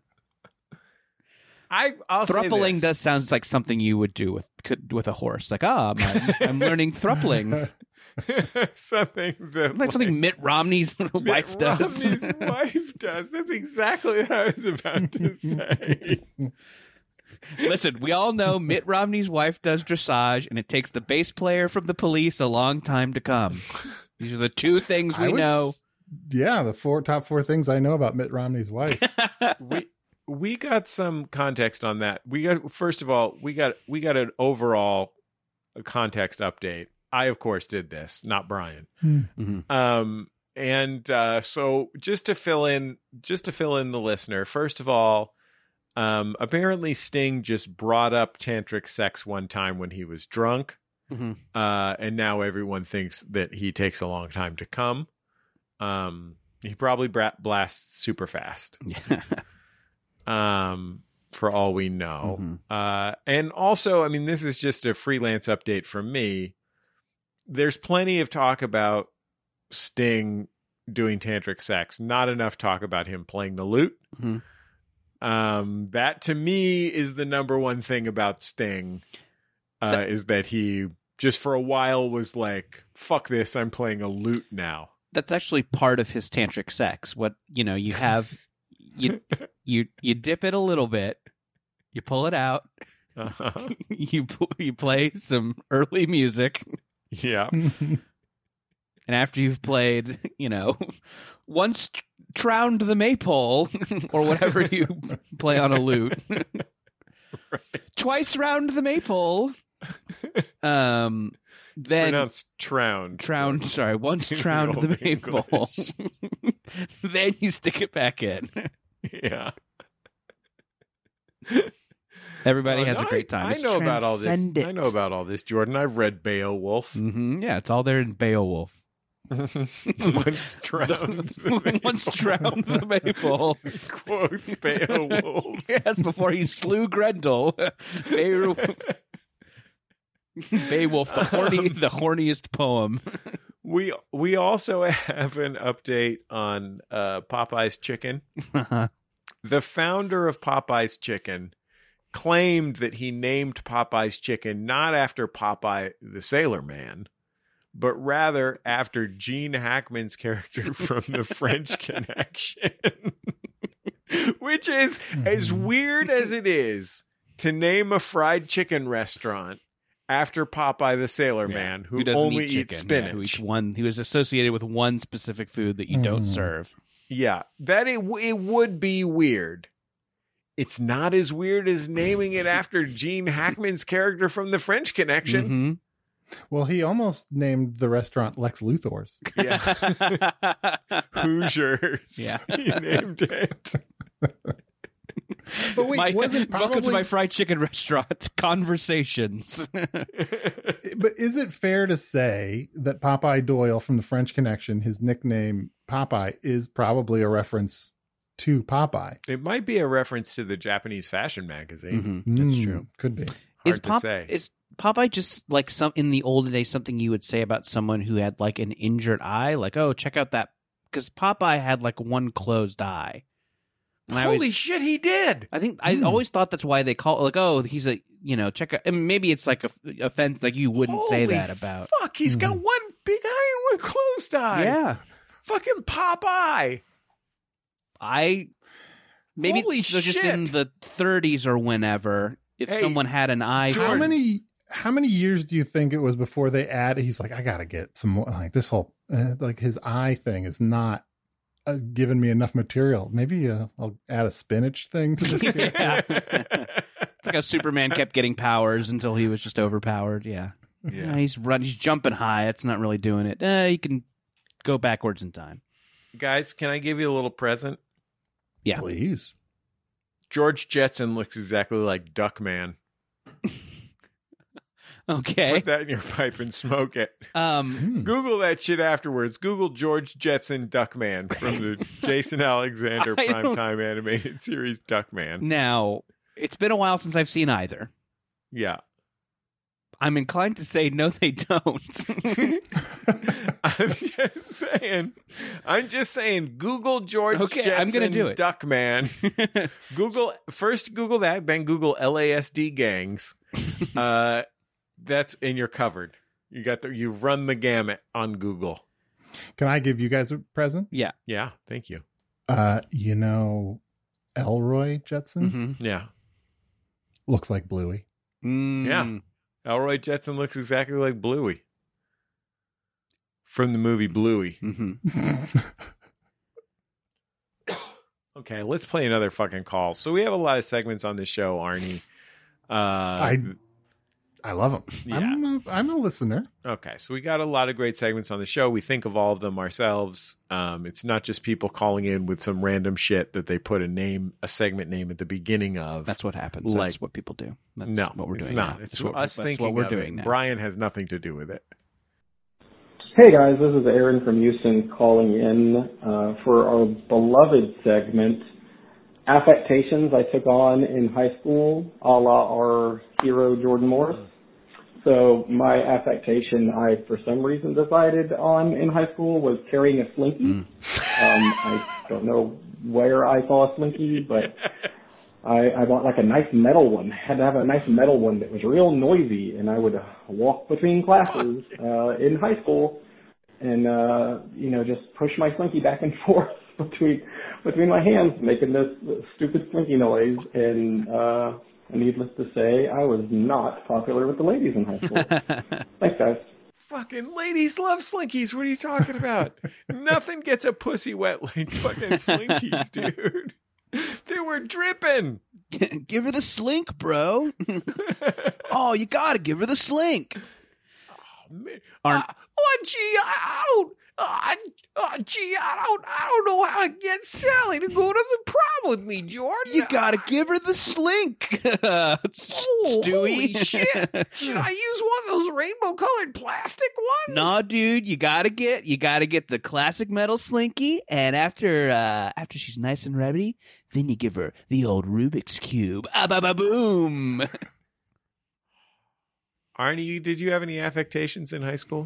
I I'll say Thrupling this. does sound like something you would do with could, with a horse. Like, ah, I'm, I'm learning thrupling. something that Like something Mitt Romney's wife Mitt does. Romney's wife does. That's exactly what I was about to say. Listen, we all know Mitt Romney's wife does dressage, and it takes the bass player from the Police a long time to come. These are the two things I we would know. s- Yeah, the four top four things I know about Mitt Romney's wife. we we got some context on that. We got first of all, we got we got an overall context update. I of course did this, not Brian. Mhm. Um and uh so just to fill in just to fill in the listener, first of all, um apparently Sting just brought up tantric sex one time when he was drunk. Mhm. Uh and now everyone thinks that he takes a long time to come. Um he probably bra- blasts super fast. Yeah. Um for all we know. Mhm. Uh and also, I mean, this is just a freelance update from me. There's plenty of talk about Sting doing tantric sex, not enough talk about him playing the lute. Mhm. Um that to me is the number one thing about Sting, uh is that he just for a while was like, fuck this, I'm playing a lute now. That's actually part of his tantric sex. What you know, you have you you you dip it a little bit, you pull it out, Uh-huh. you pl- you play some early music, Yeah. and after you've played, you know, one st- tround the maypole, or whatever you play on a lute. Right. Twice round the maypole. Um, it's then pronounced tround. Tround, sorry, once tround the maypole. Then you stick it back in. Yeah. Everybody Oh, has no, a great time. I, I It's know about all this. transcendent. I know about all this, Jordan. I've read Beowulf. Mm-hmm. Yeah, it's all there in Beowulf. Once drowned. Once drowned the maypole. Quoth Beowulf. Yes, before he slew Grendel. Beowulf, Beowulf the horny, the horniest poem. We we also have an update on uh, Popeye's Chicken. The founder of Popeye's Chicken claimed that he named Popeye's Chicken not after Popeye the Sailor Man, but rather after Gene Hackman's character from The French Connection. Which is as weird as it is to name a fried chicken restaurant after Popeye the Sailor Yeah. Man, who, Who doesn't only eat chicken, eats spinach. yeah, who eats one, he was associated with one specific food that you don't Mm. serve. Yeah, that it, it would be weird. It's not as weird as naming it after Gene Hackman's character from The French Connection. Mm-hmm. Well, he almost named the restaurant Lex Luthor's. Yeah. Hoosiers. Yeah. He named it. But wait, My- wasn't welcome to probably? my fried chicken restaurant. Conversations. But is it fair to say that Popeye Doyle from The French Connection, his nickname Popeye, is probably a reference to Popeye? It might be a reference to the Japanese fashion magazine. Mhm, That's Mm, true. Could be. Hard Is to Pop- say. is Popeye just like some in the old days something you would say about someone who had like an injured eye? Like, oh, check out that, because Popeye had like one closed eye. And I Holy always- shit, he did. I think I Hmm. always thought that's why they call like, oh, he's a, you know, check out. And maybe it's like a offense, like you wouldn't say Holy that about. Fuck, he's got one big eye and one closed eye. Yeah, Fucking Popeye. I maybe Holy so just in shit. the thirties or whenever, if Hey, someone had an eye, How Jordan. many? How many years do you think it was before they added? He's like, I gotta get some more. Like this whole, uh, like his eye thing is not uh, giving me enough material. Maybe uh, I'll add a spinach thing to this. character. yeah. It's like how Superman kept getting powers until he was just overpowered. Yeah, Yeah. he's run, he's jumping high. That's not really doing it. Eh, you can go backwards in time. Guys, can I give you a little present? Yeah. Please. George Jetson looks exactly like Duckman. Okay. Put that in your pipe and smoke it. Um. Hmm. Google that shit afterwards. Google George Jetson Duckman from the Jason Alexander I don't- primetime animated series Duckman. Now it's been a while since I've seen either. Yeah. I'm inclined to say no, they don't. I'm just saying. I'm just saying. Google George Okay, Jetson I'm gonna do it. Duckman. Google first. Google that. Then Google L A S D gangs. Uh, that's and you're covered. You got the. You run the gamut on Google. Can I give you guys a present? Yeah. Yeah. Thank you. Uh, you know, Elroy Jetson Mm-hmm. Yeah. looks like Bluey. Mm. Yeah. Elroy Jetson looks exactly like Bluey from the movie Bluey. Mm-hmm. Okay, let's play another fucking call. So we have a lot of segments on this show, Arnie. Uh, I I love him. Yeah. I'm a, I'm a listener. Okay, so we got a lot of great segments on the show. We think of all of them ourselves. Um, it's not just people calling in with some random shit that they put a name, a segment name at the beginning of. That's what happens. Like- That's what people do. That's no, what we're it's doing not. now. It's That's what, us that's thinking what we're of doing it. now. Brian has nothing to do with it. Hey guys, this is Aaron from Houston calling in uh, for our beloved segment, Affectations I Took On in High School, a la our hero Jordan Morris. So my affectation I, for some reason, decided on in high school was carrying a slinky. Mm. Um, I don't know where I saw a slinky, but I, I bought like a nice metal one. Had to have a nice metal one that was real noisy, and I would uh, walk between classes uh, in high school, and uh, you know just push my slinky back and forth between between my hands, making this stupid slinky noise. And uh, needless to say, I was not popular with the ladies in high school. Thanks, guys. Fucking ladies love Slinkies. What are you talking about? Nothing gets a pussy wet like fucking Slinkies, dude. They were dripping. Give her the slink, bro. Oh, you gotta give her the slink. Oh, man. Aren't- Uh, oh, gee, I don't. Uh, uh, gee, I don't. I don't know how to get Sally to go to the prom with me, Jordan. You gotta give her the slink. Oh, Stewie. holy shit! Should I use one of those rainbow-colored plastic ones? No, dude, you gotta get you gotta get the classic metal slinky, and after uh after she's nice and ready, then you give her the old Rubik's cube. Ah, ba, ba, boom. Arnie, did you have any affectations in high school?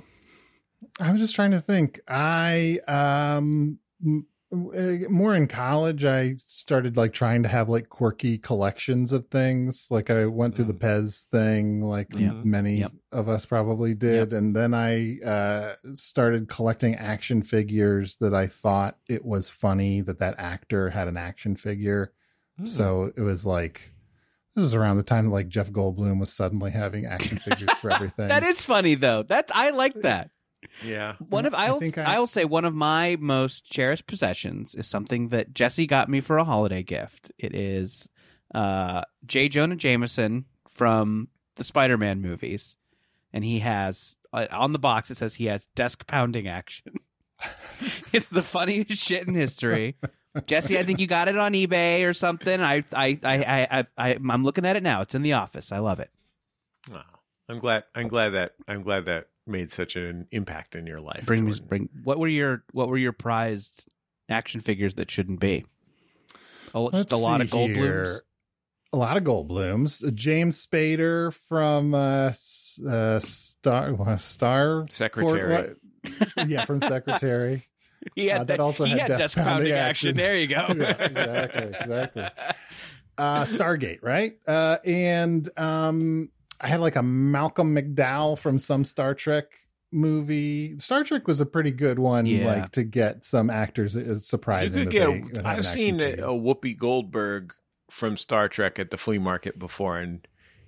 I was just trying to think. I um m- uh, more in college, I started like trying to have like quirky collections of things. Like I went through the Pez thing, like Yeah. many Yep. of us probably did, and then I uh, started collecting action figures that I thought it was funny that that actor had an action figure. So it was like. This was around the time that like Jeff Goldblum was suddenly having action figures for everything. That is funny though. That's I like that. Yeah. One of I I'll think I- I, will say one of my most cherished possessions is something that Jesse got me for a holiday gift. It is uh, J. Jonah Jameson from the Spider-Man movies, and he has uh, on the box it says he has desk pounding action. It's the funniest shit in history. Jesse, I think you got it on eBay or something. I, I, I, I, I, I I'm looking at it now. It's in the office. I love it. Oh, I'm glad. I'm glad that. I'm glad that made such an impact in your life. Bring me, Jordan. bring. What were your, what were your prized action figures that shouldn't be? Oh, Let's just a lot see of gold here. blooms. A lot of gold blooms. Uh, James Spader from uh, s- uh, Star uh, Star Secretary. Fort- what? Yeah, from Secretary. He had Uh, that that, also he had had desk desk pounding pounding action. action. There you go. Yeah, exactly, exactly. Uh, Stargate, right? Uh, and um, I had like a Malcolm McDowell from some Star Trek movie. Star Trek was a pretty good one, Yeah. like to get some actors. It's You surprising. could that get. they would have an I've action seen a, figure. a Whoopi Goldberg from Star Trek at the flea market before, and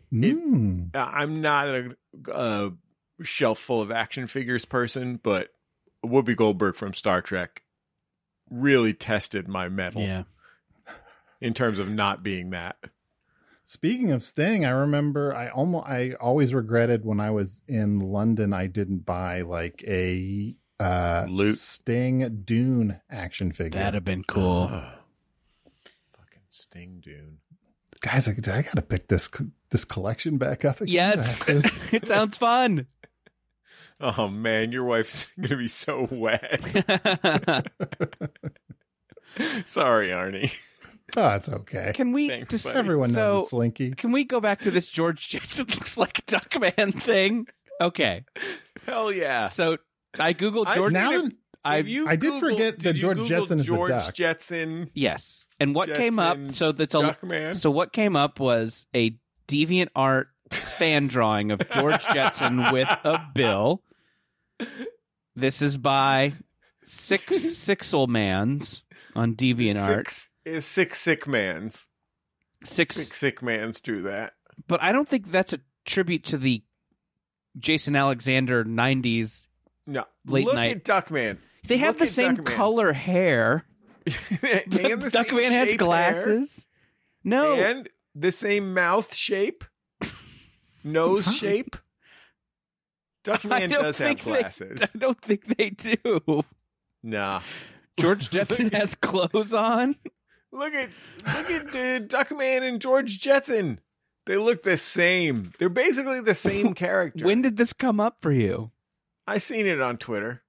Mm. I'm not a, a shelf full of action figures person, but Whoopi Goldberg from Star Trek really tested my mettle Yeah. in terms of not being that. Speaking of Sting, I remember I almost I always regretted when I was in London I didn't buy like a uh Loot. Sting Dune action figure. That'd have been cool. Ugh. Fucking Sting Dune. Guys, I, I got to pick this this collection back up again. Yes. This- It sounds fun. Oh man, your wife's gonna be so wet. Sorry, Arnie. oh, it's okay. Can we Thanks, just buddy. Everyone so, knows it's Slinky. Can we go back to this George Jetson looks like Duckman thing? Okay. Hell yeah. So I googled I George. seen Now it. that I If you I did Googled- forget did that you George Google Jetson is a George duck. Jetson, yes, and what came up? Jetson, So that's a Duckman. so what came up was a deviant art fan drawing of George Jetson with a bill. This is by Six Sixelmans on DeviantArt. Six is six sick mans. Six, Six sick mans do that. but I don't think that's a tribute to the Jason Alexander nineties. No, Late look night. at Duckman. They have Look the at same Duckman. color hair. and the same Duckman has shape glasses. No, hair, and the same mouth shape, nose shape. I Duckman don't does have think they- glasses. I don't think they do. Nah, George Jetson has clothes on. look at look at uh, Duckman and George Jetson. They look the same. They're basically the same character. When did this come up for you? I seen it on Twitter.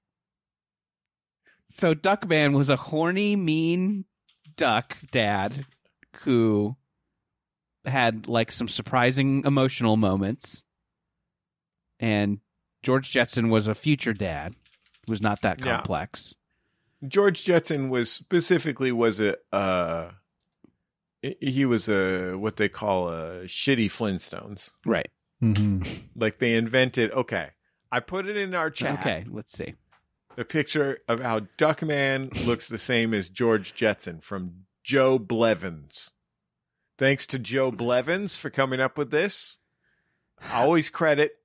So Duckman was a horny, mean duck dad who had like some surprising emotional moments. And George Jetson was a future dad who was not that Yeah. complex. George Jetson was specifically was a uh, he was a what they call a shitty Flintstones. Right. hmm Like they invented. Okay, I put it in our chat. Okay, let's see. The picture of how Duckman looks the same as George Jetson from Joe Blevins. Thanks to Joe Blevins for coming up with this. I always credit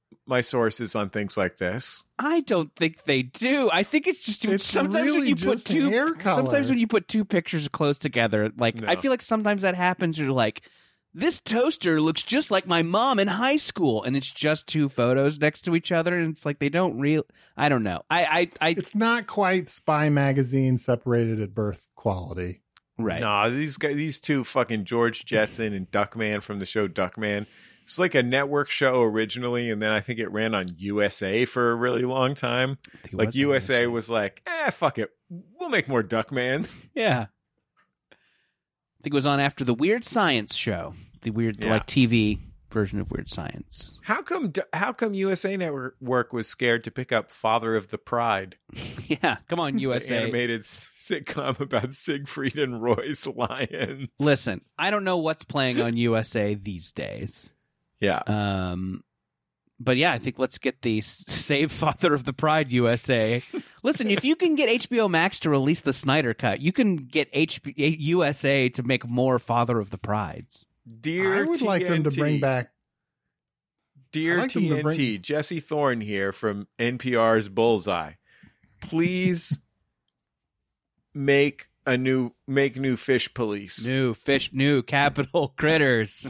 my sources on things like this. I don't think they do. I think it's just It's sometimes really when you put just two hair color. sometimes when you put two pictures close together, like No. I feel like sometimes that happens. You're like, this toaster looks just like my mom in high school, and it's just two photos next to each other, and it's like they don't real. I don't know. I I, I It's not quite Spy Magazine separated at birth quality. right. Nah, these guys, these two fucking George Jetson and Duckman from the show Duckman. It's like a network show originally, and then I think it ran on U S A for a really long time. think it Like was on U S A U S A. was like, eh, fuck it, we'll make more Duckmans. Yeah. I think it was on after the Weird Science show, the weird Yeah. like T V version of Weird Science. How come? How come U S A Network was scared to pick up Father of the Pride, Yeah, come on U S A. the animated s- sitcom about Siegfried and Roy's lions? Listen, I don't know what's playing on U S A these days. Yeah. Um, but yeah, I think let's get the s- Save Father of the Pride U S A. Listen, if you can get H B O Max to release the Snyder Cut, you can get H B- U S A to make more Father of the Prides. Dear I would like them to T N T, bring back. Dear I'd like them T to N T, bring- Jesse Thorne here from N P R's Bullseye. Please make a new make new fish police. New fish, new capital critters.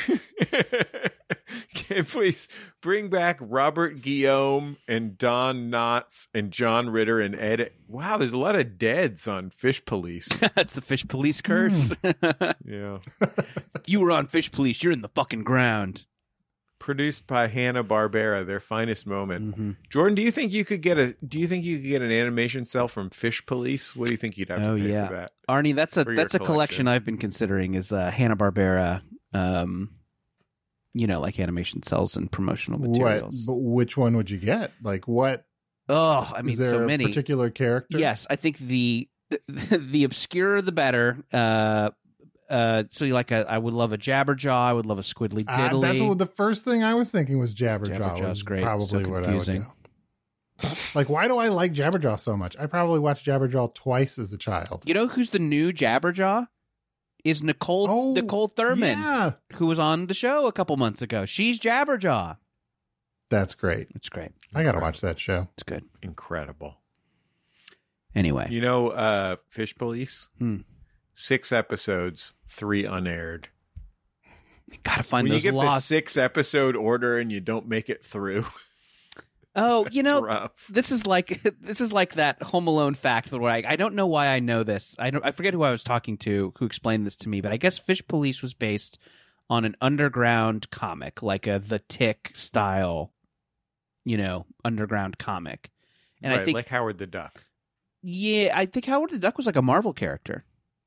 Can please bring back Robert Guillaume and Don Knotts and John Ritter and Ed. Wow, there's a lot of deads on Fish Police. That's the Fish Police curse. Yeah. You were on Fish Police. You're in the fucking ground. Produced by Hanna-Barbera, their finest moment. Mm-hmm. Jordan, do you think you could get a do you think you could get an animation cell from Fish Police? What do you think you'd have Oh to pay yeah, for that? Arnie, that's a For your that's a collection. collection I've been considering is uh, Hanna Barbera. Um, you know, like animation cells and promotional What? materials. But which one would you get? Like what? Oh, I mean, is there so a many. particular character? Yes, I think the the, the obscurer the better. Uh, uh, so you like a, I would love a Jabberjaw. I would love a Squiddly Uh, Diddly. that's what the first thing I was thinking was Jabberjaw. Jabberjaw's was great. Probably So what I would confusing. go. Like, why do I like Jabberjaw so much? I probably watched Jabberjaw twice as a child. You know who's the new Jabberjaw? Is Nicole Oh, Nicole Thurman, Yeah, who was on the show a couple months ago. She's Jabberjaw. that's great. It's great. I got to watch that show. It's good. Incredible. Anyway, You know, uh, Fish Police? Hmm. Six episodes, three unaired. you gotta find When you those get the lost. six episode order and you don't make it through, Oh, you know, rough. this is like this is like that Home Alone fact where I, I don't know why I know this. I don't I forget who I was talking to who explained this to me, but I guess Fish Police was based on an underground comic, like a The Tick style, you know, underground comic. And right, I think like Howard the Duck. yeah, I think Howard the Duck was like a Marvel character.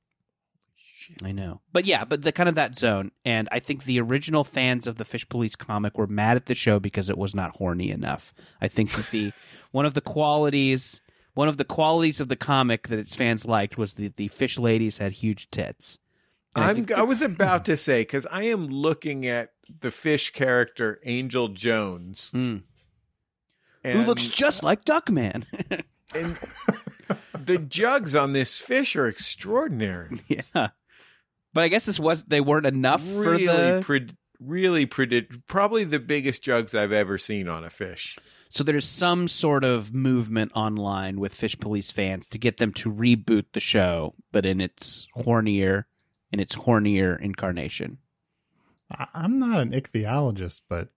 I know. But yeah, but the kind of that zone. And I think the original fans of the Fish Police comic were mad at the show because it was not horny enough. I think that the one of the qualities one of the qualities of the comic that its fans liked was that the fish ladies had huge tits. And I I'm, think I was about to say, because I am looking at the fish character, Angel Jones. Mm. and, who looks just like Duckman. and the jugs on this fish are extraordinary. Yeah. But I guess this was they weren't enough Really, for the pre- really predict probably the biggest jugs I've ever seen on a fish. So there's some sort of movement online with Fish Police fans to get them to reboot the show, but in its hornier, in its hornier incarnation. I- I'm not an ichthyologist, but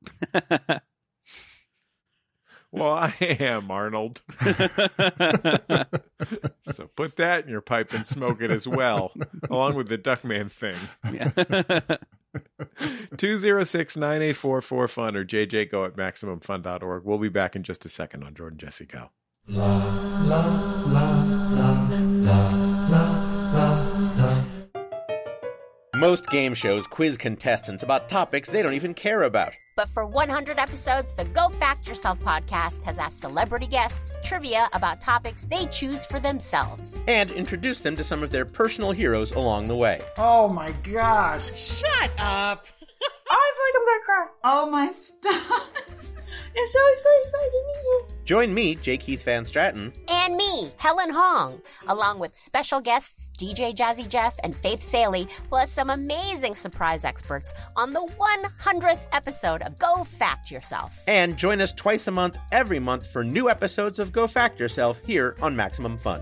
Well, I am, Arnold. So put that in your pipe and smoke it as well, along with the Duckman thing. two oh six, nine eight four, four fun or j j go at maximum fun dot org. We'll be back in just a second on Jordan Jesse Go. Most game shows quiz contestants about topics they don't even care about. But for one hundred episodes, the Go Fact Yourself podcast has asked celebrity guests trivia about topics they choose for themselves. And introduced them to some of their personal heroes along the way. Oh my gosh. Shut up! I feel like I'm gonna cry. Oh my stars. It's so, so exciting to meet you. Join me, J. Keith Van Stratton. And me, Helen Hong, along with special guests D J Jazzy Jeff and Faith Saley, plus some amazing surprise experts on the one hundredth episode of Go Fact Yourself. And join us twice a month, every month, for new episodes of Go Fact Yourself here on Maximum Fun.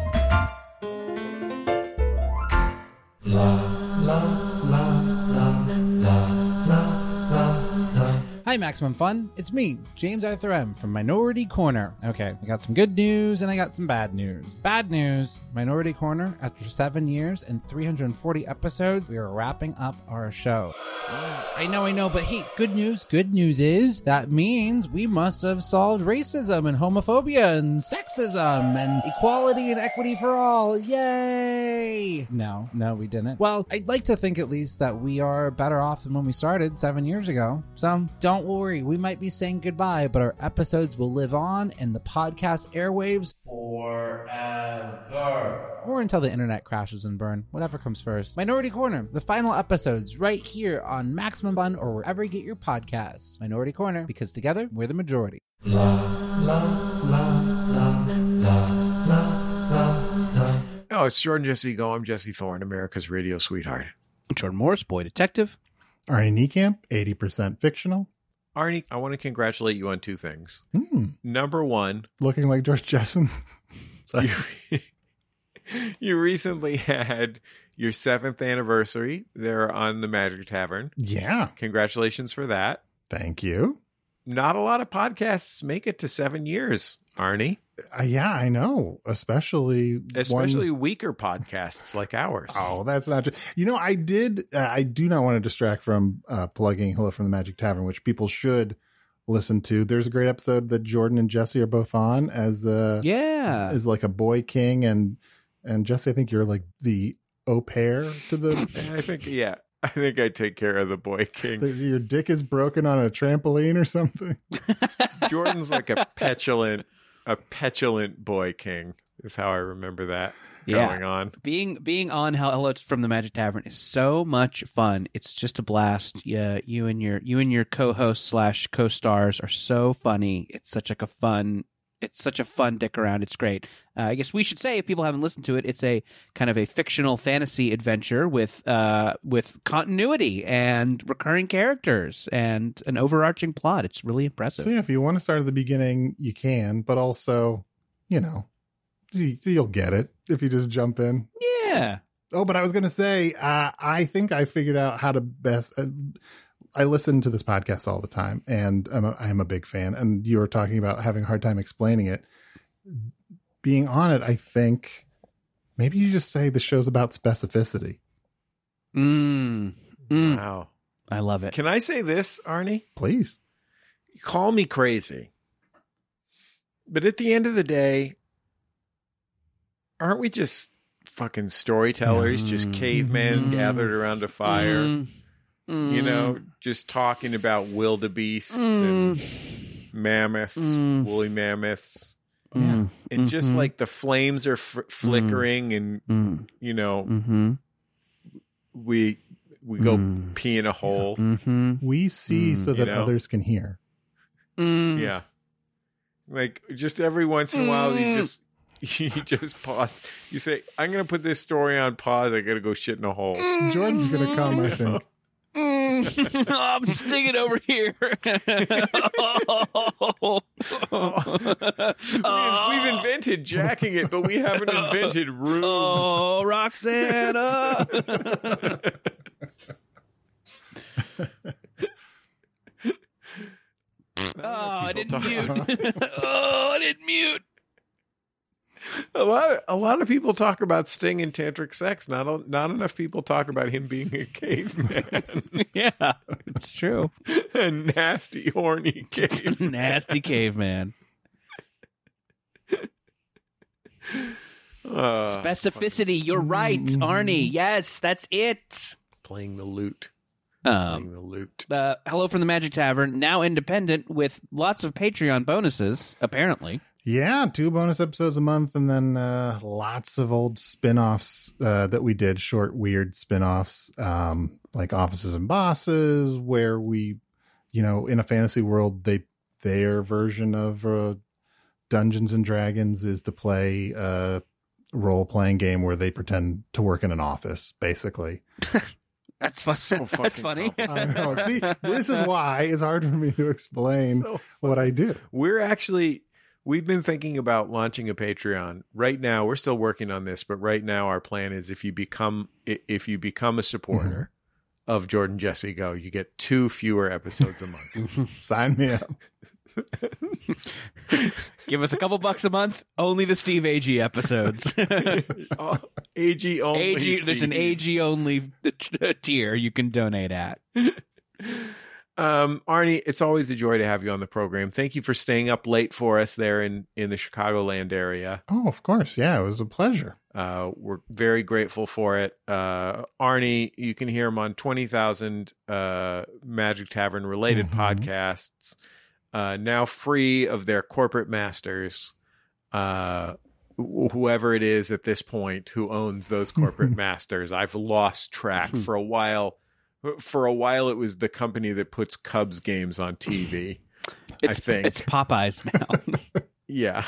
Hi, Maximum Fun. It's me, James Arthur M. from Minority Corner. Okay, I got some good news and I got some bad news. Bad news, Minority Corner, after seven years and three hundred forty episodes, we are wrapping up our show. I know, I know, but hey, good news, good news is that means we must have solved racism and homophobia and sexism and equality and equity for all. Yay! No, no, we didn't. Well, I'd like to think at least that we are better off than when we started seven years ago. So don't worry, we might be saying goodbye, but our episodes will live on in the podcast airwaves forever. Or until the internet crashes and burn, whatever comes first. Minority Corner, the final episodes right here on Maximum Fun or wherever you get your podcasts. Minority Corner, because together we're the majority. Oh, it's Jordan Jesse Go. I'm Jesse Thorne, America's radio sweetheart. Jordan Morris, boy detective. Arnie Niekamp, eighty percent fictional. Arnie, I want to congratulate you on two things. Hmm. Number one, Looking like George Jessen. Sorry. you, you recently had your seventh anniversary there on the Magic Tavern. Yeah. Congratulations for that. Thank you. Not a lot of podcasts make it to seven years, Arnie. Uh, yeah, I know. Especially Especially one... weaker podcasts like ours. Oh, that's not true. You know, I did. Uh, I do not want to distract from uh, plugging Hello from the Magic Tavern, which people should listen to. There's a great episode that Jordan and Jesse are both on as uh, yeah, as like a boy king, and and Jesse, I think you're like the au pair to the. I think yeah. I think I take care of the boy king. Your dick is broken on a trampoline or something. Jordan's like a petulant, a petulant boy king is how I remember that yeah. going on. Being being on Hello from the Magic Tavern is so much fun. It's just a blast. Yeah, you and your you and your co-hosts slash co-stars are so funny. It's such like a fun. It's such a fun dick around. It's great. Uh, I guess we should say, if people haven't listened to it, it's a kind of a fictional fantasy adventure with uh, with continuity and recurring characters and an overarching plot. It's really impressive. So yeah, if you want to start at the beginning, you can, but also, you know, you'll get it if you just jump in. Yeah. Oh, but I was going to say, uh, I think I figured out how to best. Uh, I listen to this podcast all the time, and I'm a, I'm a big fan. And you were talking about having a hard time explaining it. Being on it, I think maybe you just say the show's about specificity. Mm. Mm. Wow. I love it. Can I say this, Arnie? Please. Call me crazy. But at the end of the day, aren't we just fucking storytellers, mm. just cavemen mm. gathered around a fire? Mm. You know, just talking about wildebeests mm. and mammoths, mm. woolly mammoths. Yeah. And just mm-hmm. like the flames are fr- flickering mm. and, mm. you know, mm-hmm. we we go mm. pee in a hole. Mm-hmm. We see mm. so that you know? others can hear. Mm. Yeah. Like just every once in a while, you just you just pause. You say, I'm going to put this story on pause. I got to go shit in a hole. Jordan's going to come, I think. Mm. Oh, I'm stinging over here. oh. we, we've invented jacking it, but we haven't invented rooms. Oh, Roxanna. oh, I didn't mute. oh, I didn't mute. A lot, of, a lot of people talk about Sting and tantric sex. Not, a, not enough people talk about him being a caveman. Yeah, it's true. A nasty, horny caveman. Nasty caveman. Uh, Specificity. You're right, Arnie. Yes, that's it. Playing the lute. Um, Playing the lute. Uh, Hello from the Magic Tavern, now independent with lots of Patreon bonuses, apparently. Yeah, two bonus episodes a month, and then uh, lots of old spin-offs uh, that we did, short, weird spin-offs, um, like Offices and Bosses, where we, you know, in a fantasy world, they their version of uh, Dungeons and Dragons is to play a role-playing game where they pretend to work in an office, basically. That's fun. So That's funny. I know. See, this is why it's hard for me to explain So what I do. We're actually, we've been thinking about launching a Patreon. Right now, we're still working on this, but right now our plan is if you become if you become a supporter Mm-hmm. of Jordan Jesse Go, you get two fewer episodes a month. Sign me up. Give us a couple bucks a month. Only the Steve Agee episodes. Oh, A G only. A G, there's an A G only tier you can donate at. Um, Arnie, it's always a joy to have you on the program. Thank you for staying up late for us there in, in the Chicagoland area. Oh, of course. Yeah, it was a pleasure. Uh, we're very grateful for it. Uh, Arnie, you can hear him on twenty thousand uh, Magic Tavern related Mhm. podcasts, uh, now free of their corporate masters, uh, wh- whoever it is at this point who owns those corporate masters. I've lost track for a while. For a while, it was the company that puts Cubs games on T V. It's, I think it's Popeyes now. yeah.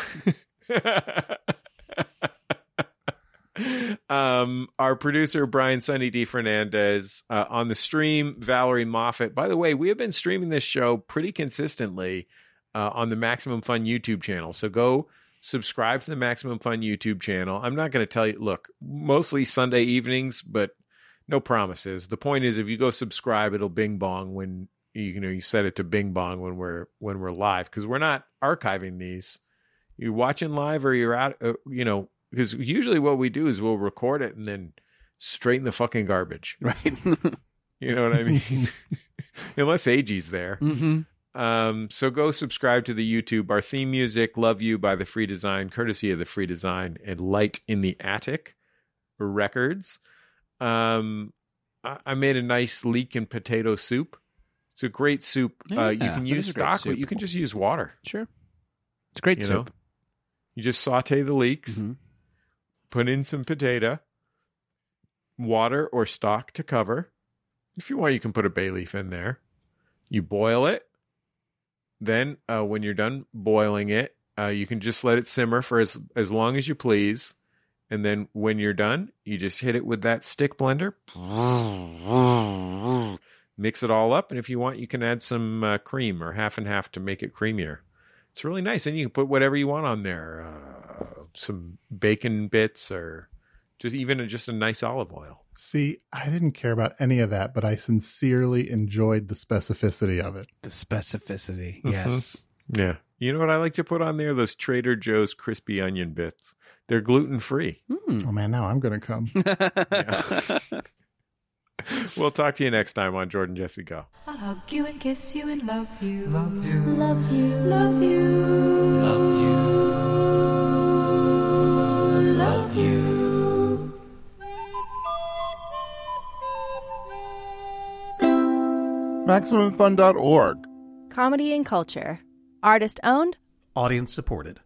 um, our producer Brian Sunny D Fernandez uh, on the stream. Valerie Moffat. By the way, we have been streaming this show pretty consistently uh, on the Maximum Fun YouTube channel. So go subscribe to the Maximum Fun YouTube channel. I'm not going to tell you. Look, mostly Sunday evenings, but no promises. The point is, if you go subscribe, it'll bing bong when you know you set it to bing bong when we're when we're live, because we're not archiving these. You're watching live or you're out, uh, you know, because usually what we do is we'll record it and then straight in the fucking garbage. Right. You know what I mean? Unless A G's there. Mm-hmm. Um, so go subscribe to the YouTube. Our theme music, Love You by The Free Design, courtesy of The Free Design, and Light in the Attic Records. Um, I, I made a nice leek and potato soup. It's a great soup. Yeah, uh, you can that use is a great stock, but soup. you can just use water. Sure. It's a great You soup. know? You just saute the leeks, Mhm. put in some potato, water or stock to cover. If you want, you can put a bay leaf in there. You boil it. Then, uh, when you're done boiling it, uh, you can just let it simmer for as as long as you please. And then when you're done, you just hit it with that stick blender. Mix it all up. And if you want, you can add some uh, cream or half and half to make it creamier. It's really nice. And you can put whatever you want on there. Uh, some bacon bits or just even just a nice olive oil. See, I didn't care about any of that, but I sincerely enjoyed the specificity of it. The specificity. Mhm. Yes. Yeah. You know what I like to put on there? Those Trader Joe's crispy onion bits. They're gluten-free. Oh, man, now I'm going to come. Yeah. We'll talk to you next time on Jordan Jesse Go. I'll hug you and kiss you and love you. Love you. Love you. Love you. Love you. Love you. Maximum Fun dot org. Comedy and culture. Artist owned. Audience supported.